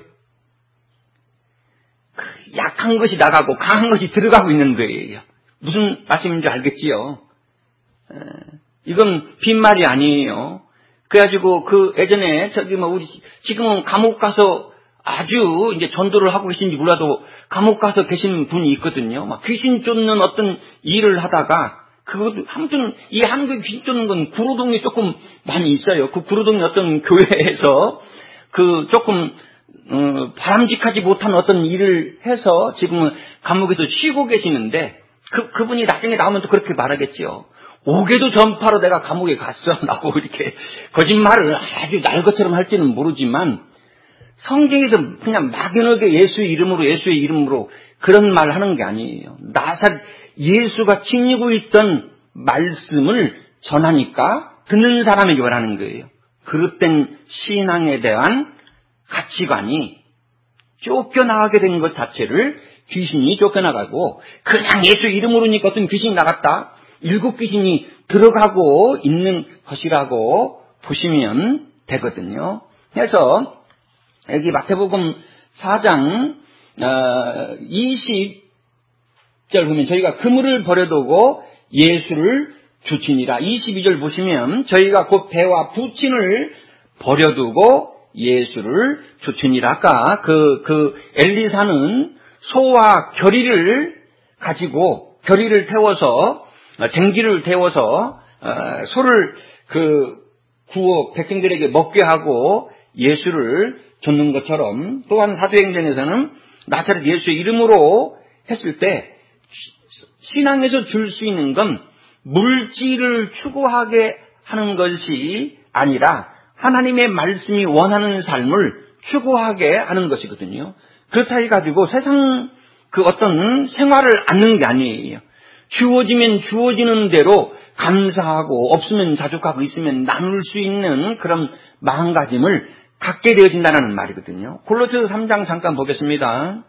약한 것이 나가고 강한 것이 들어가고 있는 거예요. 무슨 말씀인지 알겠지요? 에, 이건 빈말이 아니에요. 그래가지고 그 예전에 저기 뭐 우리 지금은 감옥 가서 아주 이제 전도를 하고 계신지 몰라도 감옥 가서 계신 분이 있거든요. 막 귀신 쫓는 어떤 일을 하다가 그것도 아무튼 이 한국 귀신 쫓는 건 구로동에 조금 많이 있어요. 그 구로동의 어떤 교회에서 그 조금 어, 바람직하지 못한 어떤 일을 해서 지금은 감옥에서 쉬고 계시는데 그 그분이 나중에 나오면 또 그렇게 말하겠지요. 오게도 전파로 내가 감옥에 갔어 라고 이렇게 거짓말을 아주 날 것처럼 할지는 모르지만 성경에서 그냥 막연하게 예수의 이름으로 예수의 이름으로 그런 말 하는 게 아니에요. 나사렛 예수가 지니고 있던 말씀을 전하니까 듣는 사람에게 원하는 거예요. 그릇된 신앙에 대한 가치관이 쫓겨나가게 된 것 자체를 귀신이 쫓겨나가고 그냥 예수 이름으로니까 어떤 귀신이 나갔다. 일곱 귀신이 들어가고 있는 것이라고 보시면 되거든요. 그래서 여기 마태복음 사 장 이십 절 보면 저희가 그물을 버려두고 예수를 주치니라. 이십이 절 보시면 저희가 곧 배와 부친을 버려두고 예수를 주치니라. 아까 그, 그 엘리사는 소와 겨리를 가지고 겨리를 태워서 쟁기를 태워서 소를 그 구워 백성들에게 먹게 하고 예수를 줬는 것처럼 또한 사도행전에서는 나사렛 예수의 이름으로 했을 때 신앙에서 줄 수 있는 건 물질을 추구하게 하는 것이 아니라 하나님의 말씀이 원하는 삶을 추구하게 하는 것이거든요. 그렇다 해가지고 세상 그 어떤 생활을 않는 게 아니에요. 주어지면 주어지는 대로 감사하고 없으면 자족하고 있으면 나눌 수 있는 그런 마음가짐을 갖게 되어진다는 말이거든요. 골로새서 삼 장 잠깐 보겠습니다.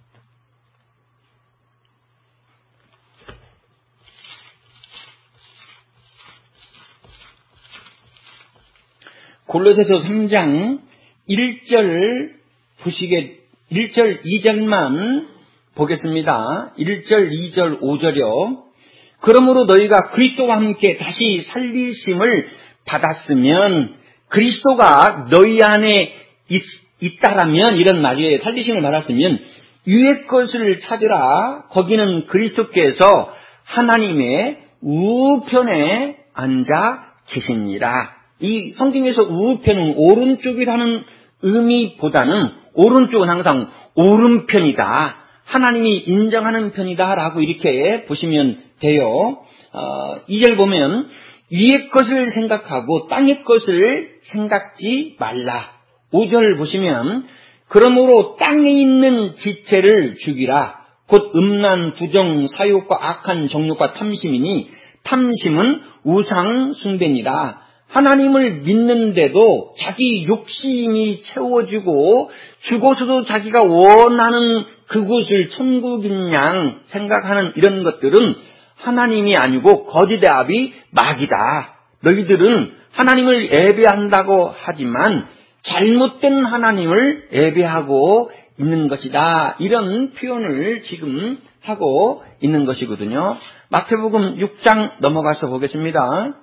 골로새서 삼 장 일 절 보시게 일 절 이 절만 보겠습니다. 일 절 이 절 오 절이요. 그러므로 너희가 그리스도와 함께 다시 살리심을 받았으면 그리스도가 너희 안에 있, 있다라면 이런 말이에요. 살리심을 받았으면 위의 것을 찾으라. 거기는 그리스도께서 하나님의 우편에 앉아 계십니다. 이 성경에서 우편은 오른쪽이라는 의미보다는 오른쪽은 항상 오른편이다. 하나님이 인정하는 편이다라고 이렇게 보시면 돼요. 어, 이 절 보면 위의 것을 생각하고 땅의 것을 생각지 말라. 오 절 보시면 그러므로 땅에 있는 지체를 죽이라. 곧 음란, 부정, 사욕과 악한 정욕과 탐심이니 탐심은 우상 숭배니라. 하나님을 믿는데도 자기 욕심이 채워지고 죽어서도 자기가 원하는 그곳을 천국인 양 생각하는 이런 것들은 하나님이 아니고 거짓의 아비 마귀다. 너희들은 하나님을 예배한다고 하지만 잘못된 하나님을 예배하고 있는 것이다. 이런 표현을 지금 하고 있는 것이거든요. 마태복음 육 장 넘어가서 보겠습니다.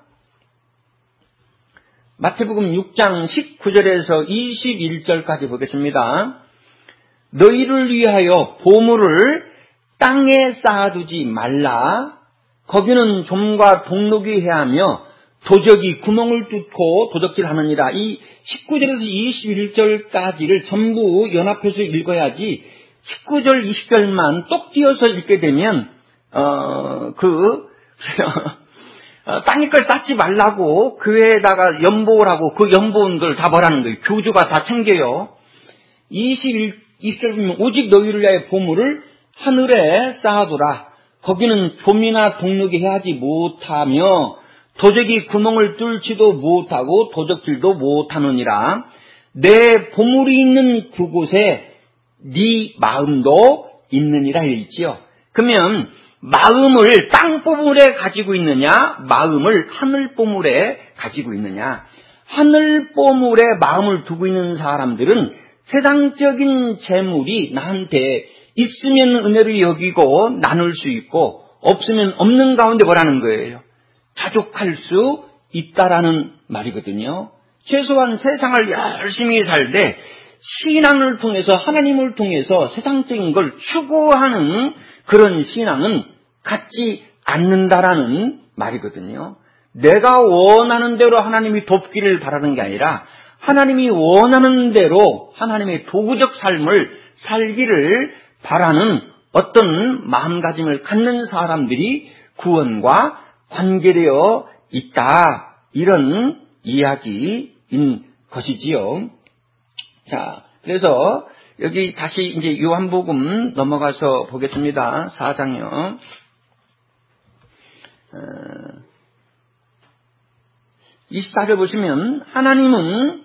마태복음 육 장 십구 절에서 이십일 절까지 보겠습니다. 너희를 위하여 보물을 땅에 쌓아두지 말라. 거기는 좀과 동록이 해하며 도적이 구멍을 뚫고 도적질하느니라. 이 십구 절에서 이십일 절까지를 전부 연합해서 읽어야지 십구 절, 이십 절만 똑 띄어서 읽게 되면 어, 그 땅에 걸 쌓지 말라고 교회에다가 연보를 하고 그 연보은 걸 다 뭐라는 거예요. 교주가 다 챙겨요. 이십일, 이십 절 보면 오직 너희를 위하여 보물을 하늘에 쌓아두라. 거기는 좀이나 동록이 해하지 못하며 도적이 구멍을 뚫지도 못하고 도적질도 못하느니라. 내 보물이 있는 그곳에 네 마음도 있느니라 했지요. 그러면 마음을 땅 보물에 가지고 있느냐, 마음을 하늘 보물에 가지고 있느냐. 하늘 보물에 마음을 두고 있는 사람들은 세상적인 재물이 나한테 있으면 은혜를 여기고 나눌 수 있고 없으면 없는 가운데 뭐라는 거예요? 자족할 수 있다라는 말이거든요. 최소한 세상을 열심히 살되 신앙을 통해서 하나님을 통해서 세상적인 걸 추구하는 그런 신앙은 갖지 않는다라는 말이거든요. 내가 원하는 대로 하나님이 돕기를 바라는 게 아니라 하나님이 원하는 대로 하나님의 도구적 삶을 살기를 바라는 어떤 마음가짐을 갖는 사람들이 구원과 관계되어 있다. 이런 이야기인 것이지요. 자, 그래서 여기 다시 이제 요한복음 넘어가서 보겠습니다. 사 장요. 어, 이십사 절 보시면 하나님은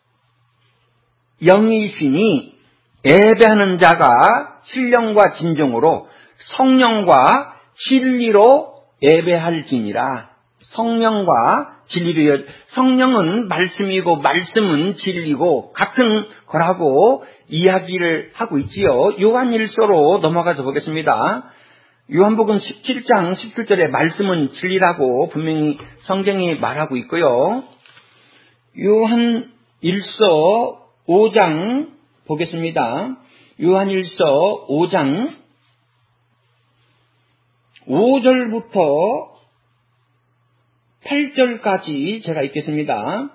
영이시니 예배하는 자가 신령과 진정으로 성령과 진리로 예배할지니라. 성령과 진리로, 성령은 말씀이고 말씀은 진리고 같은 거라고 이야기를 하고 있지요. 요한일서로 넘어가서 보겠습니다. 요한복음 십칠 장 십칠 절에 말씀은 진리라고 분명히 성경이 말하고 있고요. 요한일서 오 장 보겠습니다. 요한일서 오 장 오 절부터 팔 절까지 제가 읽겠습니다.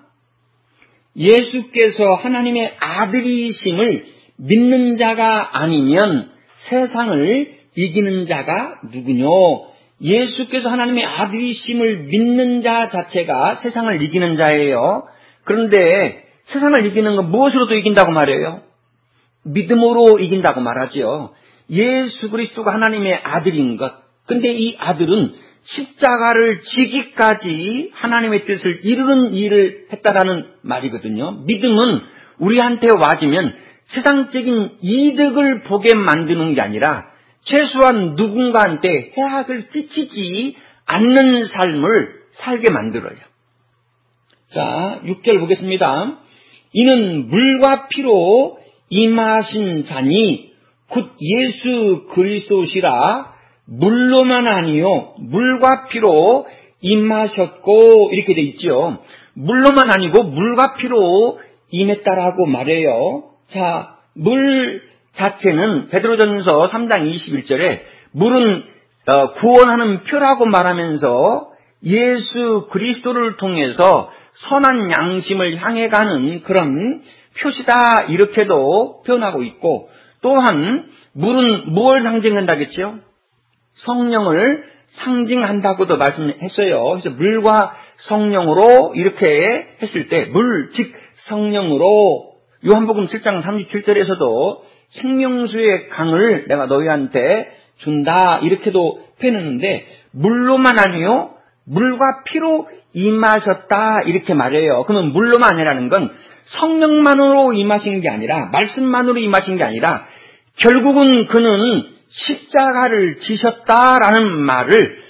예수께서 하나님의 아들이심을 믿는 자가 아니면 세상을 이기는 자가 누구뇨? 예수께서 하나님의 아들이심을 믿는 자 자체가 세상을 이기는 자예요. 그런데 세상을 이기는 건 무엇으로도 이긴다고 말해요? 믿음으로 이긴다고 말하죠. 예수 그리스도가 하나님의 아들인 것. 근데 이 아들은 십자가를 지기까지 하나님의 뜻을 이루는 일을 했다라는 말이거든요. 믿음은 우리한테 와주면 세상적인 이득을 보게 만드는 게 아니라 최소한 누군가한테 해악을 끼치지 않는 삶을 살게 만들어요. 자, 육 절 보겠습니다. 이는 물과 피로 임하신 자니 곧 예수 그리스도시라. 물로만 아니요 물과 피로 임하셨고 이렇게 돼 있죠. 물로만 아니고 물과 피로 임했다라고 말해요. 자, 물 자체는 베드로전서 삼 장 이십일 절에 물은 구원하는 표라고 말하면서 예수 그리스도를 통해서 선한 양심을 향해 가는 그런 표시다 이렇게도 표현하고 있고, 또한 물은 무엇을 상징한다겠죠? 성령을 상징한다고도 말씀했어요. 그래서 물과 성령으로 이렇게 했을 때 물, 즉 성령으로 요한복음 칠 장 삼십칠 절에서도 생명수의 강을 내가 너희한테 준다 이렇게도 표현했는데 물로만 아니요 물과 피로 임하셨다 이렇게 말해요. 그러면 물로만 아니라는 건 성령만으로 임하신 게 아니라 말씀만으로 임하신 게 아니라 결국은 그는 십자가를 지셨다라는 말을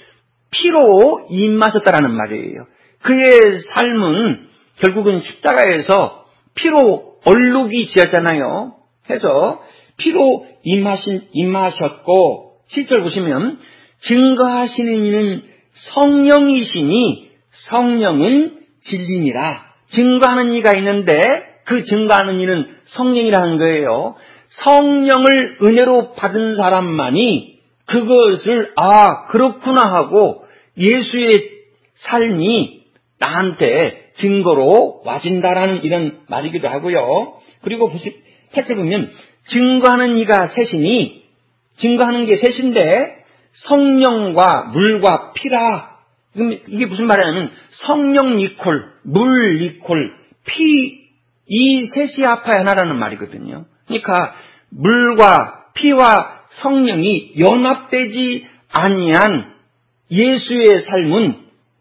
피로 입마셨다라는 말이에요. 그의 삶은 결국은 십자가에서 피로 얼룩이 지었잖아요. 해서 피로 입마신, 입마셨고, 칠 절 보시면, 증거하시는 이는 성령이시니 성령은 진리니라. 증거하는 이가 있는데 그 증거하는 이는 성령이라는 거예요. 성령을 은혜로 받은 사람만이 그것을 아 그렇구나 하고 예수의 삶이 나한테 증거로 와진다라는 이런 말이기도 하고요. 그리고 팔 절 보면 증거하는 이가 셋이니 증거하는 게 셋인데 성령과 물과 피라. 이게 무슨 말이냐면 성령 이퀄, 물 이퀄, 피 이 셋이 합하여 하나라는 말이거든요. 그러니까 물과 피와 성령이 연합되지 아니한 예수의 삶은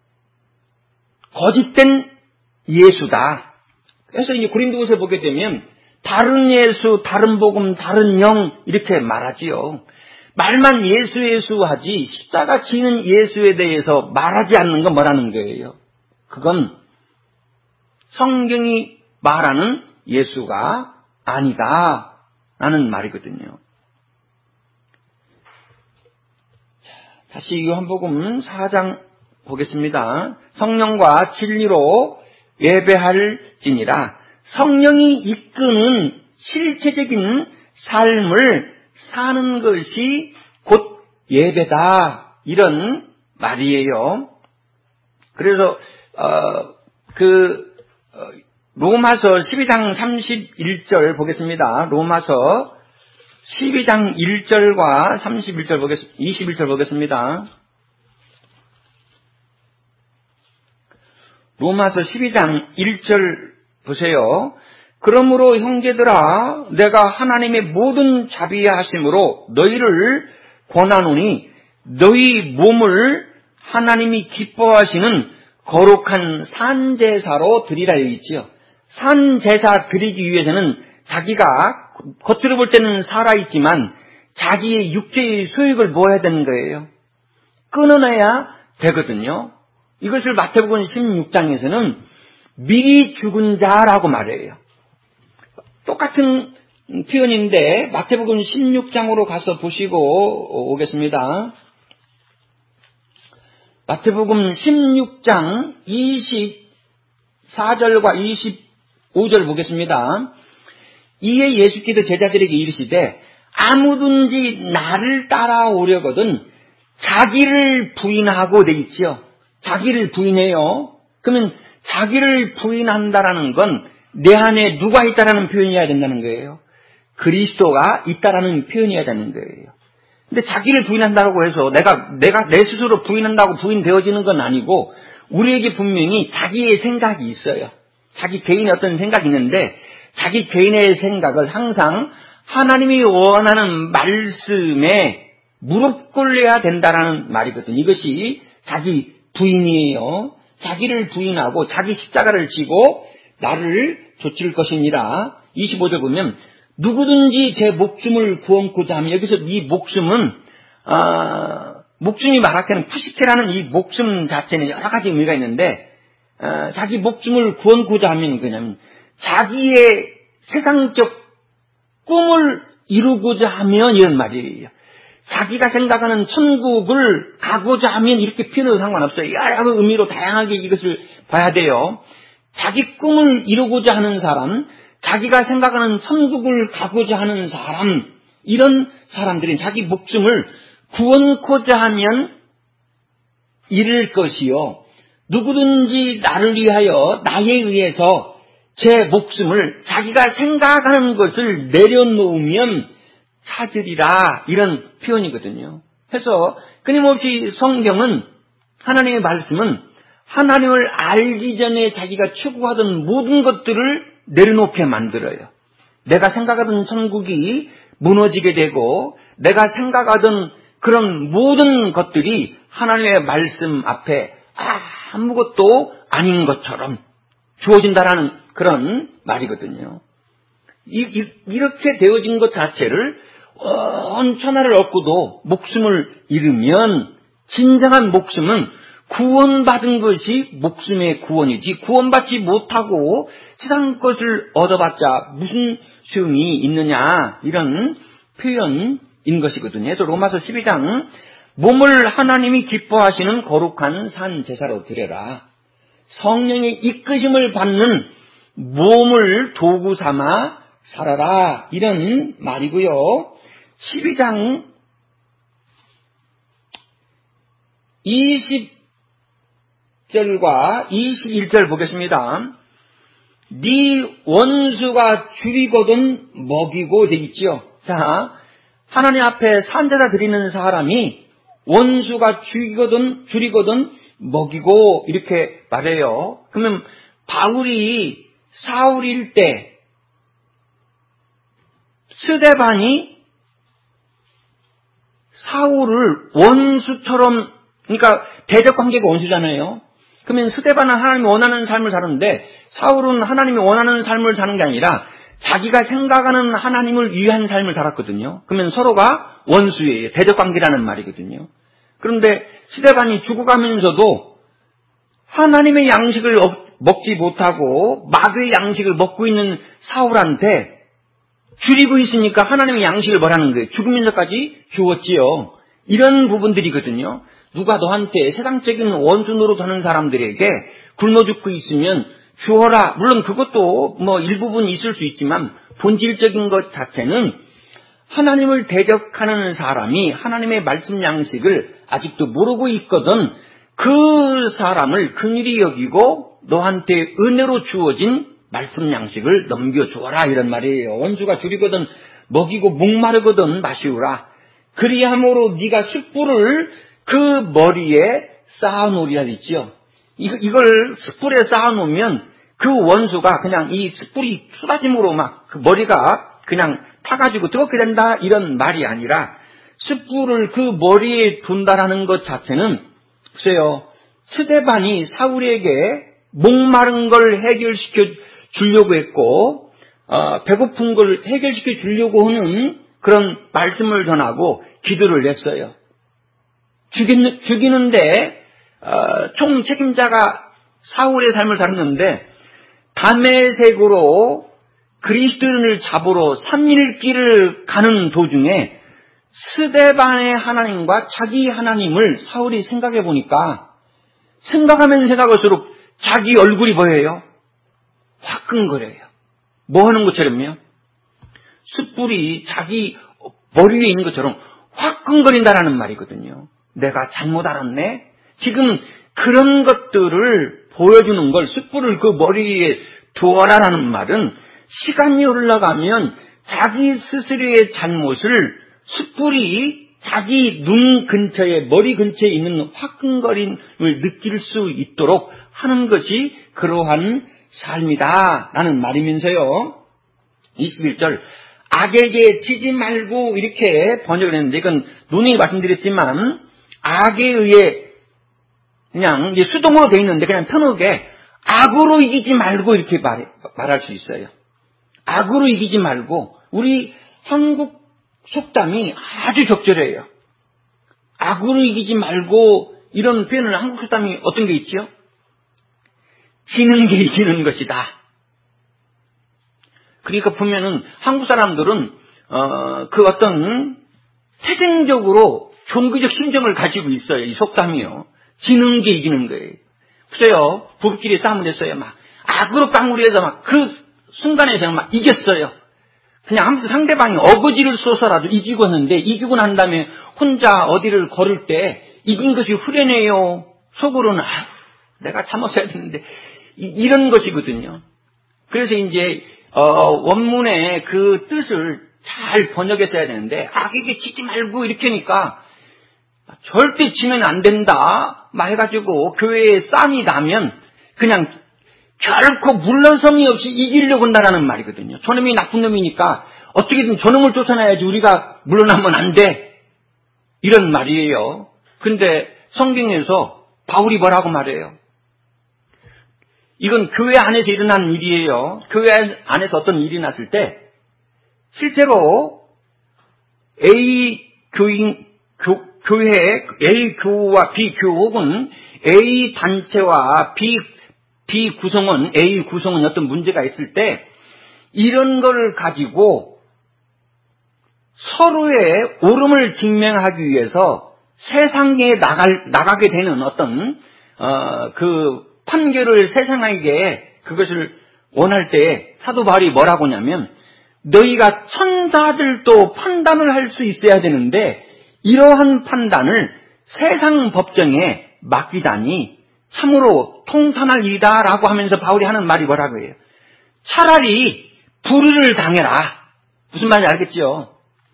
거짓된 예수다. 그래서 이제 고린도후서 보게 되면 다른 예수, 다른 복음, 다른 영 이렇게 말하지요. 말만 예수 예수 하지 십자가 지는 예수에 대해서 말하지 않는 건 뭐라는 거예요? 그건 성경이 말하는 예수가 아니다 라는 말이거든요. 다시 요한복음 사 장 보겠습니다. 성령과 진리로 예배할지니라. 성령이 이끄는 실체적인 삶을 사는 것이 곧 예배다. 이런 말이에요. 그래서 어, 그 어, 로마서 십이 장 삼십일 절 보겠습니다. 로마서 십이 장 일 절과 삼십일 절 보겠, 이십일 절 보겠습니다. 로마서 십이 장 일 절 보세요. 그러므로 형제들아 내가 하나님의 모든 자비하심으로 너희를 권하노니 너희 몸을 하나님이 기뻐하시는 거룩한 산제사로 드리라 있지요. 산제사 드리기 위해서는 자기가 겉으로 볼 때는 살아있지만 자기의 육체의 소욕을 모아야 되는 거예요. 끊어내야 되거든요. 이것을 마태복음 십육 장에서는 미리 죽은 자라고 말해요. 똑같은 표현인데 마태복음 십육 장으로 가서 보시고 오겠습니다. 마태복음 십육 장 이십사 절과 이십오 절 보겠습니다. 이에 예수께서 제자들에게 이르시되 아무든지 나를 따라오려거든 자기를 부인하고 돼 있지요. 자기를 부인해요. 그러면 자기를 부인한다라는 건 내 안에 누가 있다라는 표현이어야 된다는 거예요. 그리스도가 있다라는 표현이어야 되는 거예요. 근데 자기를 부인한다고 해서 내가 내가 내 스스로 부인한다고 부인되어지는 건 아니고 우리에게 분명히 자기의 생각이 있어요. 자기 개인의 어떤 생각이 있는데 자기 개인의 생각을 항상 하나님이 원하는 말씀에 무릎 꿇려야 된다라는 말이거든요. 이것이 자기 부인이에요. 자기를 부인하고 자기 십자가를 지고 나를 좇을 것이니라. 이십오 절 보면 누구든지 제 목숨을 구원코자 하면 여기서 이 목숨은 아, 목숨이 말하기에는 푸시케라는 이 목숨 자체는 여러 가지 의미가 있는데 아, 자기 목숨을 구원코자 하면 그냥 자기의 세상적 꿈을 이루고자 하면 이런 말이에요. 자기가 생각하는 천국을 가고자 하면 이렇게 표현해도 상관없어요. 여러 의미로 다양하게 이것을 봐야 돼요. 자기 꿈을 이루고자 하는 사람, 자기가 생각하는 천국을 가고자 하는 사람, 이런 사람들은 자기 목숨을 구원코자 하면 잃을 것이요. 누구든지 나를 위하여 나에 의해서 제 목숨을 자기가 생각하는 것을 내려놓으면 찾으리라. 이런 표현이거든요. 그래서 끊임없이 성경은 하나님의 말씀은 하나님을 알기 전에 자기가 추구하던 모든 것들을 내려놓게 만들어요. 내가 생각하던 천국이 무너지게 되고 내가 생각하던 그런 모든 것들이 하나님의 말씀 앞에 아무것도 아닌 것처럼 주어진다라는 그런 말이거든요. 이, 이, 이렇게 되어진 것 자체를 온 천하를 얻고도 목숨을 잃으면 진정한 목숨은 구원받은 것이 목숨의 구원이지, 구원받지 못하고 세상 것을 얻어봤자 무슨 소용이 있느냐, 이런 표현인 것이거든요. 그래서 로마서 십이 장, 몸을 하나님이 기뻐하시는 거룩한 산 제사로 드려라. 성령의 이끄심을 받는 몸을 도구 삼아 살아라, 이런 말이고요. 십이 장 이십 절과 이십일 절 보겠습니다. 네 원수가 줄이거든 먹이고 되어 있지요. 자, 하나님 앞에 산제사 드리는 사람이 원수가 줄이거든 줄이거든 먹이고 이렇게 말해요. 그러면 바울이 사울일 때 스데반이 사울을 원수처럼, 그러니까 대적관계가 원수잖아요. 그러면 스데반은 하나님이 원하는 삶을 사는데 사울은 하나님이 원하는 삶을 사는 게 아니라 자기가 생각하는 하나님을 위한 삶을 살았거든요. 그러면 서로가 원수예요. 대적관계라는 말이거든요. 그런데 스데반이 죽어가면서도 하나님의 양식을 먹지 못하고 마귀의 양식을 먹고 있는 사울한테 줄이고 있으니까 하나님의 양식을 뭐라는 거예요? 죽으면서까지 주었지요. 이런 부분들이거든요. 누가 너한테 세상적인 원수 노릇하는 사람들에게 굶어 죽고 있으면 주어라. 물론 그것도 뭐 일부분 있을 수 있지만 본질적인 것 자체는 하나님을 대적하는 사람이 하나님의 말씀 양식을 아직도 모르고 있거든 그 사람을 긍휼히 여기고 너한테 은혜로 주어진 말씀 양식을 넘겨주어라, 이런 말이에요. 원수가 줄이거든 먹이고 목마르거든 마시우라. 그리함으로 네가 숯불을 그 머리에 쌓아놓으리라 했지요. 이걸 숯불에 쌓아놓으면 그 원수가 그냥 이 숯불이 쏟아짐으로 막 그 머리가 그냥 타가지고 뜨겁게 된다, 이런 말이 아니라 숯불을 그 머리에 둔다라는 것 자체는, 보세요, 스데반이 사울에게 목마른 걸 해결시켜 주려고 했고 어, 배고픈 걸 해결시켜 주려고 하는 그런 말씀을 전하고 기도를 했어요. 죽이는, 죽이는데 어, 총 책임자가 사울의 삶을 살았는데 다메섹으로 그리스도인을 잡으러 삼 일 길을 가는 도중에 스데반의 하나님과 자기 하나님을 사울이 생각해 보니까 생각하면 생각할수록 자기 얼굴이 보여요. 화끈거려요. 뭐 하는 것처럼요? 숯불이 자기 머리 위에 있는 것처럼 화끈거린다라는 말이거든요. 내가 잘못 알았네? 지금 그런 것들을 보여주는 걸, 숯불을 그 머리 위에 두어라라는 말은 시간이 흘러가면 자기 스스로의 잘못을 숯불이 자기 눈 근처에, 머리 근처에 있는 화끈거림을 느낄 수 있도록 하는 것이 그러한 삶이다 라는 말이면서요. 이십일 절, 악에게 지지 말고 이렇게 번역을 했는데, 이건 논의 말씀드렸지만 악에 의해 그냥 이제 수동으로 되어 있는데 그냥 편하게 악으로 이기지 말고 이렇게 말, 말할 수 있어요. 악으로 이기지 말고. 우리 한국 속담이 아주 적절해요. 악으로 이기지 말고, 이런 표현을 한국 속담이 어떤 게 있죠? 지는 게 이기는 것이다. 그러니까 보면은 한국 사람들은 어, 그 어떤 태생적으로 종교적 심정을 가지고 있어요. 이 속담이요. 지는 게 이기는 거예요. 보세요. 부부끼리 싸움을 했어요. 막 악으로 깡으로 해서 막 그 순간에 막 이겼어요. 그냥 아무튼 상대방이 어거지를 쏘서라도 이기고 했는데, 이기고 난 다음에 혼자 어디를 걸을 때 이긴 것이 후련해요. 속으로는 아휴, 내가 참았어야 되는데, 이, 이런 것이거든요. 그래서 이제 어, 원문의 그 뜻을 잘 번역했어야 되는데, 악에게 지지 말고 이렇게 하니까 절대 지면 안 된다 막 해가지고 교회에 싸움이 나면 그냥 결코 물러섬이 없이 이기려고 한다라는 말이거든요. 저놈이 나쁜 놈이니까 어떻게든 저놈을 쫓아내야지 우리가 물러나면 안 돼, 이런 말이에요. 근데 성경에서 바울이 뭐라고 말해요? 이건 교회 안에서 일어난 일이에요. 교회 안에서 어떤 일이 났을 때 실제로 A 교인, 교, 교회, A 교우와 B 교우는 A 단체와 B, B 구성원, A 구성원이 어떤 문제가 있을 때 이런 걸 가지고 서로의 옳음을 증명하기 위해서 세상에 나갈, 나가게 되는 어떤, 어, 그 판결을 세상에게 그것을 원할 때 사도 바울이 뭐라고 하냐면 너희가 천사들도 판단을 할 수 있어야 되는데 이러한 판단을 세상 법정에 맡기다니 참으로 통탄할 일이다라고 하면서 바울이 하는 말이 뭐라고 해요? 차라리 불의를 당해라. 무슨 말인지 알겠죠?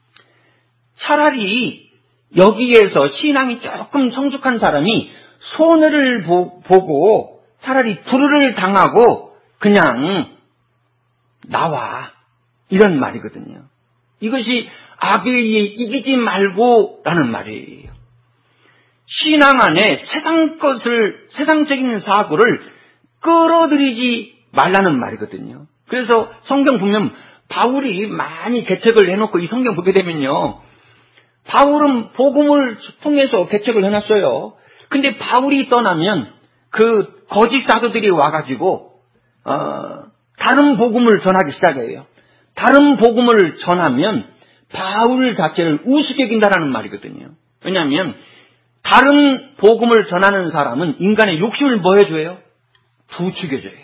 차라리 여기에서 신앙이 조금 성숙한 사람이 손해를 보, 보고 차라리 불의를 당하고 그냥 나와. 이런 말이거든요. 이것이 악에 의해 이기지 말고 라는 말이에요. 신앙 안에 세상 것을, 세상적인 사고를 끌어들이지 말라는 말이거든요. 그래서 성경 보면 바울이 많이 개척을 해놓고 이 성경 보게 되면요. 바울은 복음을 통해서 개척을 해놨어요. 근데 바울이 떠나면 그 거짓 사도들이 와가지고 어, 다른 복음을 전하기 시작해요. 다른 복음을 전하면 바울 자체를 우습게 여긴다라는 말이거든요. 왜냐하면 다른 복음을 전하는 사람은 인간의 욕심을 뭐 해줘요? 부추겨줘요.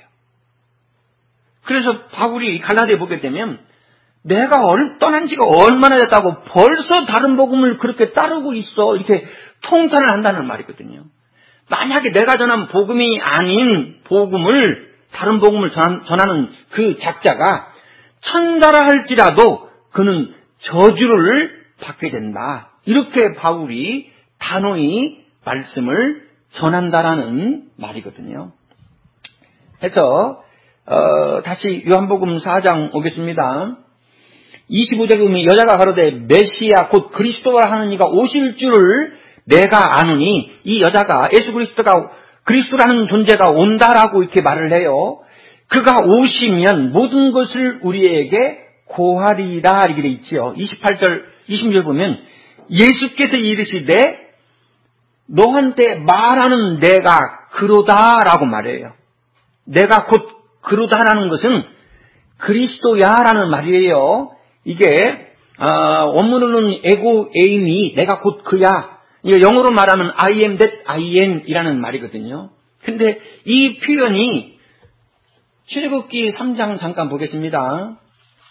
그래서 바울이 갈라디아에 보게 되면 내가 떠난 지가 얼마나 됐다고 벌써 다른 복음을 그렇게 따르고 있어. 이렇게 통탄을 한다는 말이거든요. 만약에 내가 전한 복음이 아닌 복음을, 다른 복음을 전하는 그 작자가 천사라 할지라도 그는 저주를 받게 된다. 이렇게 바울이 단호히 말씀을 전한다라는 말이거든요. 해서 어, 다시 요한복음 사 장 오겠습니다. 이십오 절에 보면 여자가 가로되 메시아 곧 그리스도라 하는 이가 오실 줄을 내가 아느니 이 여자가 예수 그리스도가 그리스도라는 존재가 온다라고 이렇게 말을 해요. 그가 오시면 모든 것을 우리에게 고하리라 이렇게 돼 있지요. 이십팔 절, 이십 절 보면 예수께서 이르시되 너한테 말하는 내가 그로다라고 말해요. 내가 곧 그로다라는 것은 그리스도야라는 말이에요. 이게 어, 원문으로는 에고 에임이 내가 곧 그야. 이거 영어로 말하면 I am that I am 이라는 말이거든요. 근데 이 표현이 출애굽기 삼 장 잠깐 보겠습니다.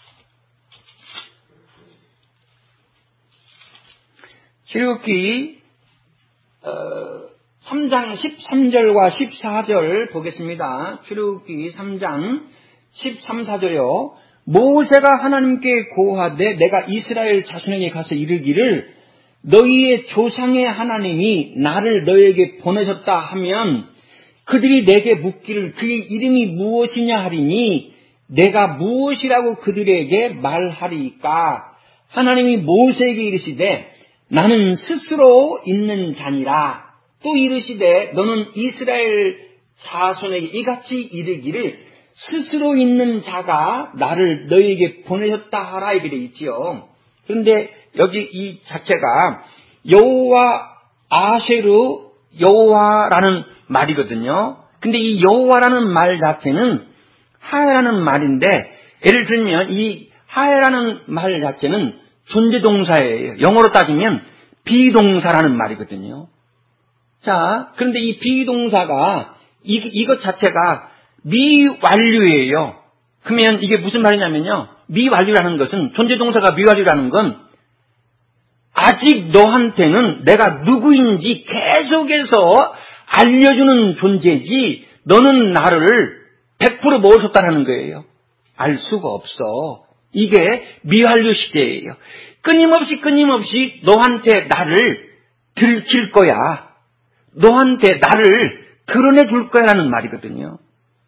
출애굽기 어, 삼 장 십삼 절과 십사 절 보겠습니다. 출애굽기 삼 장 십삼, 사 절요. 모세가 하나님께 고하되 내가 이스라엘 자손에게 가서 이르기를 너희의 조상의 하나님이 나를 너희에게 보내셨다 하면 그들이 내게 묻기를 그의 이름이 무엇이냐 하리니 내가 무엇이라고 그들에게 말하리까? 하나님이 모세에게 이르시되 나는 스스로 있는 자니라. 또 이르시되 너는 이스라엘 자손에게 이같이 이르기를 스스로 있는 자가 나를 너희에게 보내셨다 하라 이렇게 되어 있지요. 그런데 여기 이 자체가 여호와 아쉐르 여호와라는 말이거든요. 근데 이 여호와라는 말 자체는 하야라는 말인데 예를 들면 이 하야라는 말 자체는 존재동사예요. 영어로 따지면 비동사라는 말이거든요. 자, 그런데 이 비동사가 이, 이것 자체가 미완료예요. 그러면 이게 무슨 말이냐면요. 미완료라는 것은 존재동사가 미완료라는 건 아직 너한테는 내가 누구인지 계속해서 알려주는 존재지 너는 나를 백 퍼센트 모르셨다는 거예요. 알 수가 없어. 이게 미완료 시대예요. 끊임없이 끊임없이 너한테 나를 들킬 거야. 너한테 나를 드러내 줄 거야라는 말이거든요.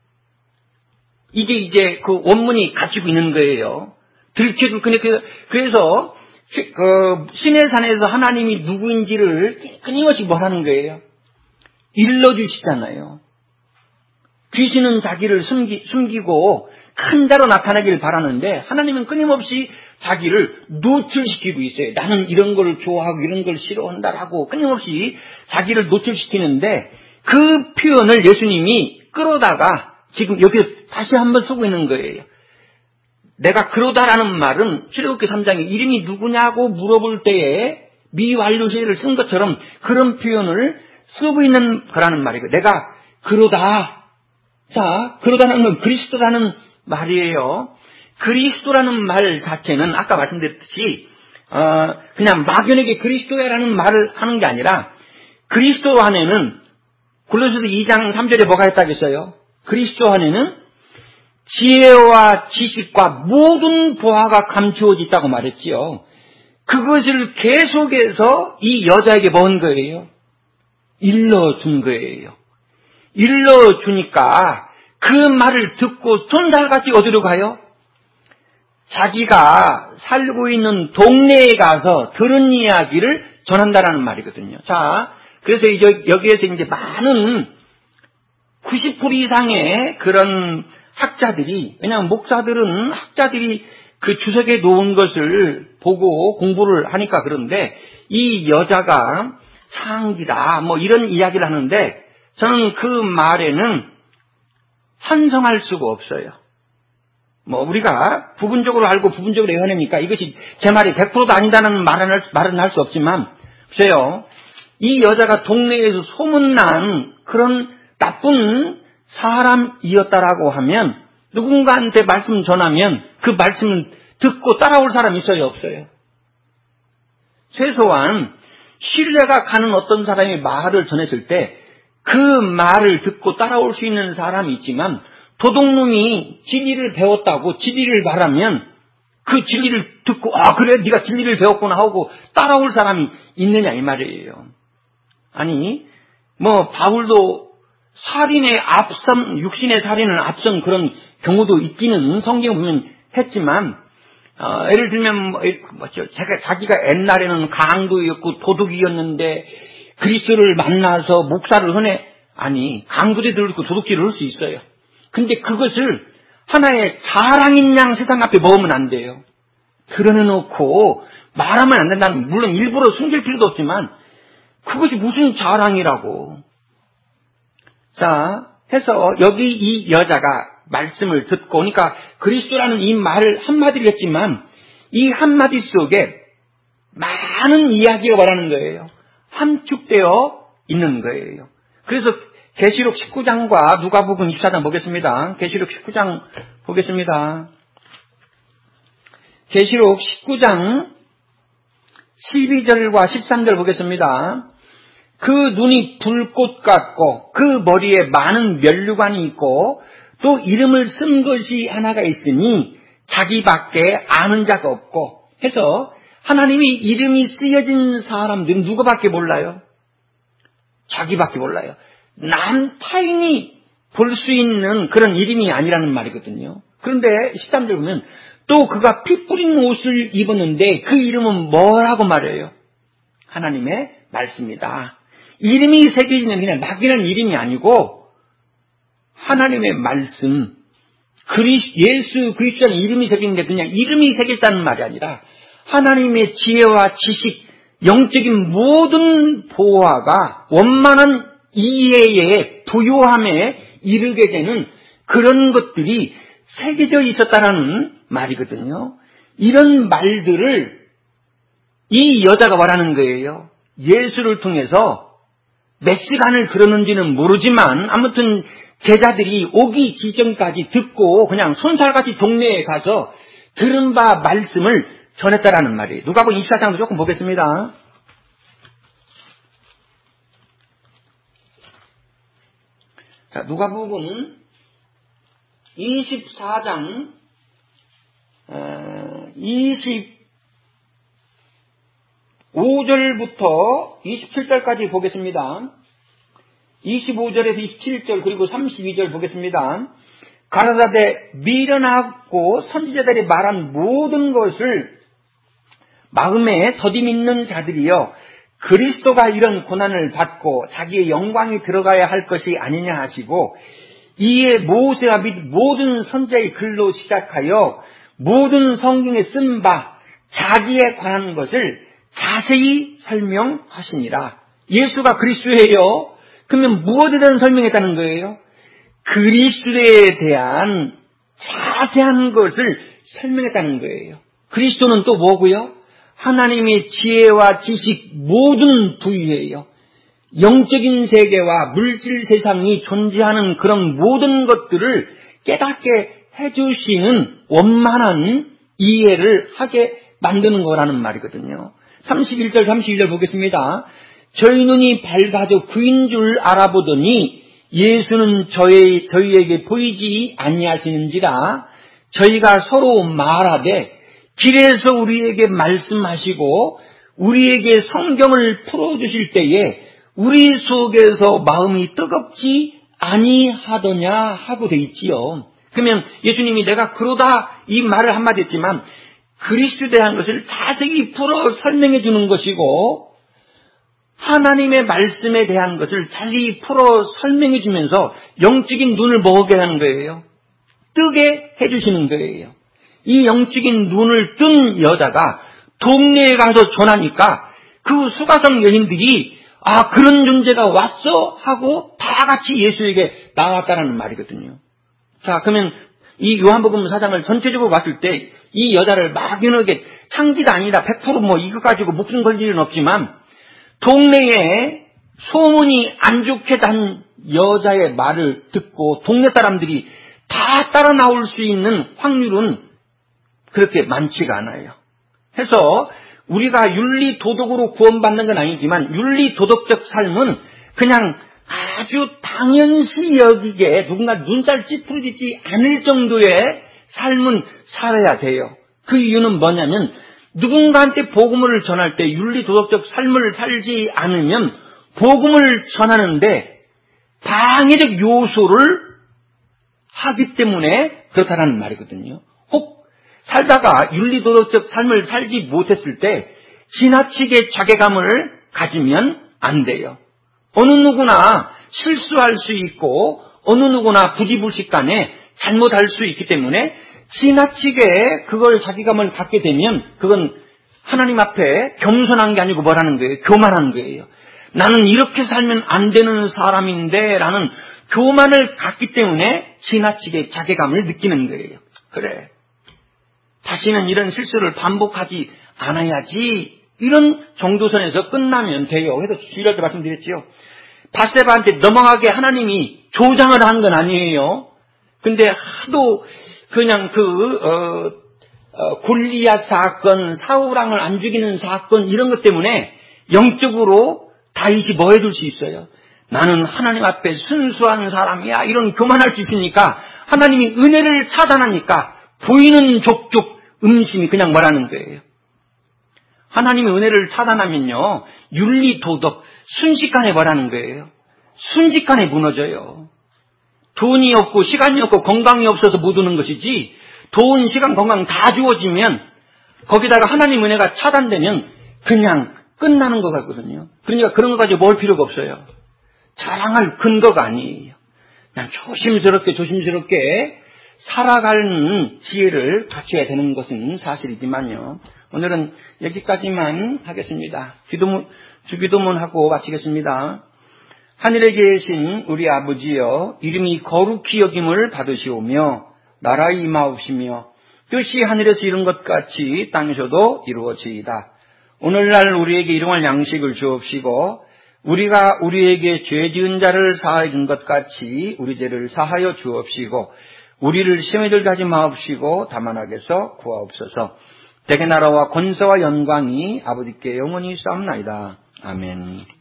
이게 이제 그 원문이 가지고 있는 거예요. 들켜줄 거니 그래서 그 신의 산에서 하나님이 누구인지를 끊임없이 뭐라는 거예요? 일러주시잖아요. 귀신은 자기를 숨기, 숨기고 큰 자로 나타나길 바라는데 하나님은 끊임없이 자기를 노출시키고 있어요. 나는 이런 걸 좋아하고 이런 걸 싫어한다라고 끊임없이 자기를 노출시키는데 그 표현을 예수님이 끌어다가 지금 여기 다시 한번 쓰고 있는 거예요. 내가 그러다라는 말은 출애굽기 삼 장에 이름이 누구냐고 물어볼 때에 미완료시를 쓴 것처럼 그런 표현을 쓰고 있는 거라는 말이고, 내가 그러다. 자, 그러다는 건 그리스도라는 말이에요. 그리스도라는 말 자체는 아까 말씀드렸듯이 어, 그냥 막연하게 그리스도야라는 말을 하는 게 아니라 그리스도 안에는 골로새서 이 장 삼 절에 뭐가 있다겠어요? 그리스도 안에는 지혜와 지식과 모든 보화가 감추어져 있다고 말했지요. 그것을 계속해서 이 여자에게 먹은 거예요. 일러준 거예요. 일러주니까 그 말을 듣고 손살같이 어디로 가요? 자기가 살고 있는 동네에 가서 들은 이야기를 전한다라는 말이거든요. 자, 그래서 이제 여기에서 이제 많은 구십 퍼센트 이상의 그런 학자들이, 왜냐하면 목사들은 학자들이 그 주석에 놓은 것을 보고 공부를 하니까 그런데 이 여자가 창기다 뭐 이런 이야기를 하는데 저는 그 말에는 찬성할 수가 없어요. 뭐 우리가 부분적으로 알고 부분적으로 외워내니까 이것이 제 말이 백 퍼센트도 아니다는 말은, 말은 할 수 없지만 보세요. 이 여자가 동네에서 소문난 그런 나쁜 사람이었다라고 하면 누군가한테 말씀 전하면 그 말씀을 듣고 따라올 사람이 있어요, 없어요? 최소한 신뢰가 가는 어떤 사람의 말을 전했을 때 그 말을 듣고 따라올 수 있는 사람이 있지만 도둑놈이 진리를 배웠다고 진리를 말하면 그 진리를 듣고 아 그래 네가 진리를 배웠구나 하고 따라올 사람이 있느냐 이 말이에요. 아니 뭐 바울도 살인의 앞선 육신의 살인은 앞선 그런 경우도 있기는 성경 보면 했지만 어, 예를 들면 뭐, 뭐죠 제가 자기가 옛날에는 강도였고 도둑이었는데 그리스도를 만나서 목사를 흔해 아니 강도에 들고 도둑질을 할 수 있어요. 근데 그것을 하나의 자랑인 양 세상 앞에 먹으면 안 돼요. 드러내놓고 말하면 안 된다는, 물론 일부러 숨길 필요도 없지만 그것이 무슨 자랑이라고. 자, 해서 여기 이 여자가 말씀을 듣고, 그러니까 그리스도라는 이 말을 한마디를 했지만 이 한마디 속에 많은 이야기가 말하는 거예요. 함축되어 있는 거예요. 그래서 계시록 십구 장과 누가복음 이십사 장 보겠습니다. 계시록 십구 장 보겠습니다. 계시록 십구 장 십이 절과 십삼 절 보겠습니다. 그 눈이 불꽃 같고 그 머리에 많은 면류관이 있고 또 이름을 쓴 것이 하나가 있으니 자기밖에 아는 자가 없고 해서 하나님이 이름이 쓰여진 사람들은 누구밖에 몰라요? 자기밖에 몰라요. 남 타인이 볼 수 있는 그런 이름이 아니라는 말이거든요. 그런데 십삼 절 보면 또 그가 피 뿌린 옷을 입었는데 그 이름은 뭐라고 말해요? 하나님의 말씀이다. 이름이 새겨지는 그냥 막연한 이름이 아니고 하나님의 말씀, 그리스, 예수 그리스도라는 이름이 새겨진데 그냥 이름이 새겼다는 말이 아니라 하나님의 지혜와 지식, 영적인 모든 보화가 원만한 이해에 부요함에 이르게 되는 그런 것들이 새겨져 있었다라는 말이거든요. 이런 말들을 이 여자가 말하는 거예요. 예수를 통해서 몇 시간을 들었는지는 모르지만 아무튼 제자들이 오기 직전까지 듣고 그냥 손살같이 동네에 가서 들은 바 말씀을 전했다라는 말이에요. 누가복음 이십사 장도 조금 보겠습니다. 자, 누가복음 이십사 장 어, 이십오 절부터 이십칠 절까지 보겠습니다. 이십오 절에서 이십칠 절 그리고 삼십이 절 보겠습니다. 가라사대 미련하고 선지자들이 말한 모든 것을 마음에 더디 믿는 자들이여 그리스도가 이런 고난을 받고 자기의 영광이 들어가야 할 것이 아니냐 하시고 이에 모세와 및 모든 선지자의 글로 시작하여 모든 성경에 쓴 바 자기에 관한 것을 자세히 설명하시니라. 예수가 그리스도예요. 그러면 무엇에 대한 설명했다는 거예요? 그리스도에 대한 자세한 것을 설명했다는 거예요. 그리스도는 또 뭐고요? 하나님의 지혜와 지식 모든 부유예요. 영적인 세계와 물질 세상이 존재하는 그런 모든 것들을 깨닫게 해주시는 원만한 이해를 하게 만드는 거라는 말이거든요. 삼십일 절 삼십일 절 보겠습니다. 저희 눈이 밝아져 그인 줄 알아보더니 예수는 저희, 저희에게 보이지 아니하시는지라. 저희가 서로 말하되 길에서 우리에게 말씀하시고 우리에게 성경을 풀어주실 때에 우리 속에서 마음이 뜨겁지 아니하더냐 하고 돼 있지요. 그러면 예수님이 내가 그러다 이 말을 한마디 했지만 그리스도에 대한 것을 자세히 풀어 설명해 주는 것이고 하나님의 말씀에 대한 것을 자세히 풀어 설명해 주면서 영적인 눈을 먹게 하는 거예요. 뜨게 해주시는 거예요. 이 영적인 눈을 뜬 여자가 동네에 가서 전하니까 그 수가성 여인들이 아 그런 존재가 왔어 하고 다 같이 예수에게 나왔다는 말이거든요. 자 그러면 이 요한복음 사 장을 전체적으로 봤을 때 이 여자를 막연하게 창기도 아니다 백 퍼센트 뭐 이거 가지고 목숨 걸 일은 없지만 동네에 소문이 안 좋게 단 여자의 말을 듣고 동네 사람들이 다 따라 나올 수 있는 확률은 그렇게 많지가 않아요. 해서 우리가 윤리 도덕으로 구원받는 건 아니지만 윤리 도덕적 삶은 그냥 아주 당연시 여기게 누군가 눈살 찌푸리지 않을 정도의 삶은 살아야 돼요. 그 이유는 뭐냐면 누군가한테 복음을 전할 때 윤리 도덕적 삶을 살지 않으면 복음을 전하는데 방해적 요소를 하기 때문에 그렇다는 말이거든요. 혹 살다가 윤리 도덕적 삶을 살지 못했을 때 지나치게 자괴감을 가지면 안 돼요. 어느 누구나 실수할 수 있고 어느 누구나 부지불식간에 잘못할 수 있기 때문에 지나치게 그걸 자괴감을 갖게 되면 그건 하나님 앞에 겸손한 게 아니고 뭐라는 거예요? 교만한 거예요. 나는 이렇게 살면 안 되는 사람인데 라는 교만을 갖기 때문에 지나치게 자괴감을 느끼는 거예요. 그래. 다시는 이런 실수를 반복하지 않아야지 이런 정도선에서 끝나면 돼요. 그래서 주일날 때 말씀드렸죠. 밧세바한테 넘어가게 하나님이 조장을 한 건 아니에요. 근데 하도 그냥 그 어, 어, 골리앗 사건, 사울왕을 안 죽이는 사건 이런 것 때문에 영적으로 다윗이 뭐 해둘 수 있어요? 나는 하나님 앞에 순수한 사람이야 이런 교만할 수 있으니까 하나님이 은혜를 차단하니까 보이는 족족 음심이 그냥 뭐라는 거예요. 하나님의 은혜를 차단하면요 윤리 도덕 순식간에 뭐라는 거예요. 순식간에 무너져요. 돈이 없고 시간이 없고 건강이 없어서 못 오는 것이지 돈, 시간, 건강 다 주어지면 거기다가 하나님 은혜가 차단되면 그냥 끝나는 것 같거든요. 그러니까 그런 거 가지고 먹을 필요가 없어요. 자랑할 근거가 아니에요. 그냥 조심스럽게 조심스럽게 살아가는 지혜를 갖춰야 되는 것은 사실이지만요. 오늘은 여기까지만 하겠습니다. 기도문, 주기도문하고 마치겠습니다. 하늘에 계신 우리 아버지여 이름이 거룩히 여김을 받으시오며 나라의 임하옵시며 뜻이 하늘에서 이룬 것 같이 땅에서도 이루어지이다. 오늘날 우리에게 일용할 양식을 주옵시고 우리가 우리에게 죄 지은 자를 사하여 준 것 같이 우리 죄를 사하여 주옵시고 우리를 시험에 들게 하지 마옵시고 다만 악에서 구하옵소서. 대개 나라와 권세와 영광이 아버지께 영원히 있사옵나이다. 아멘.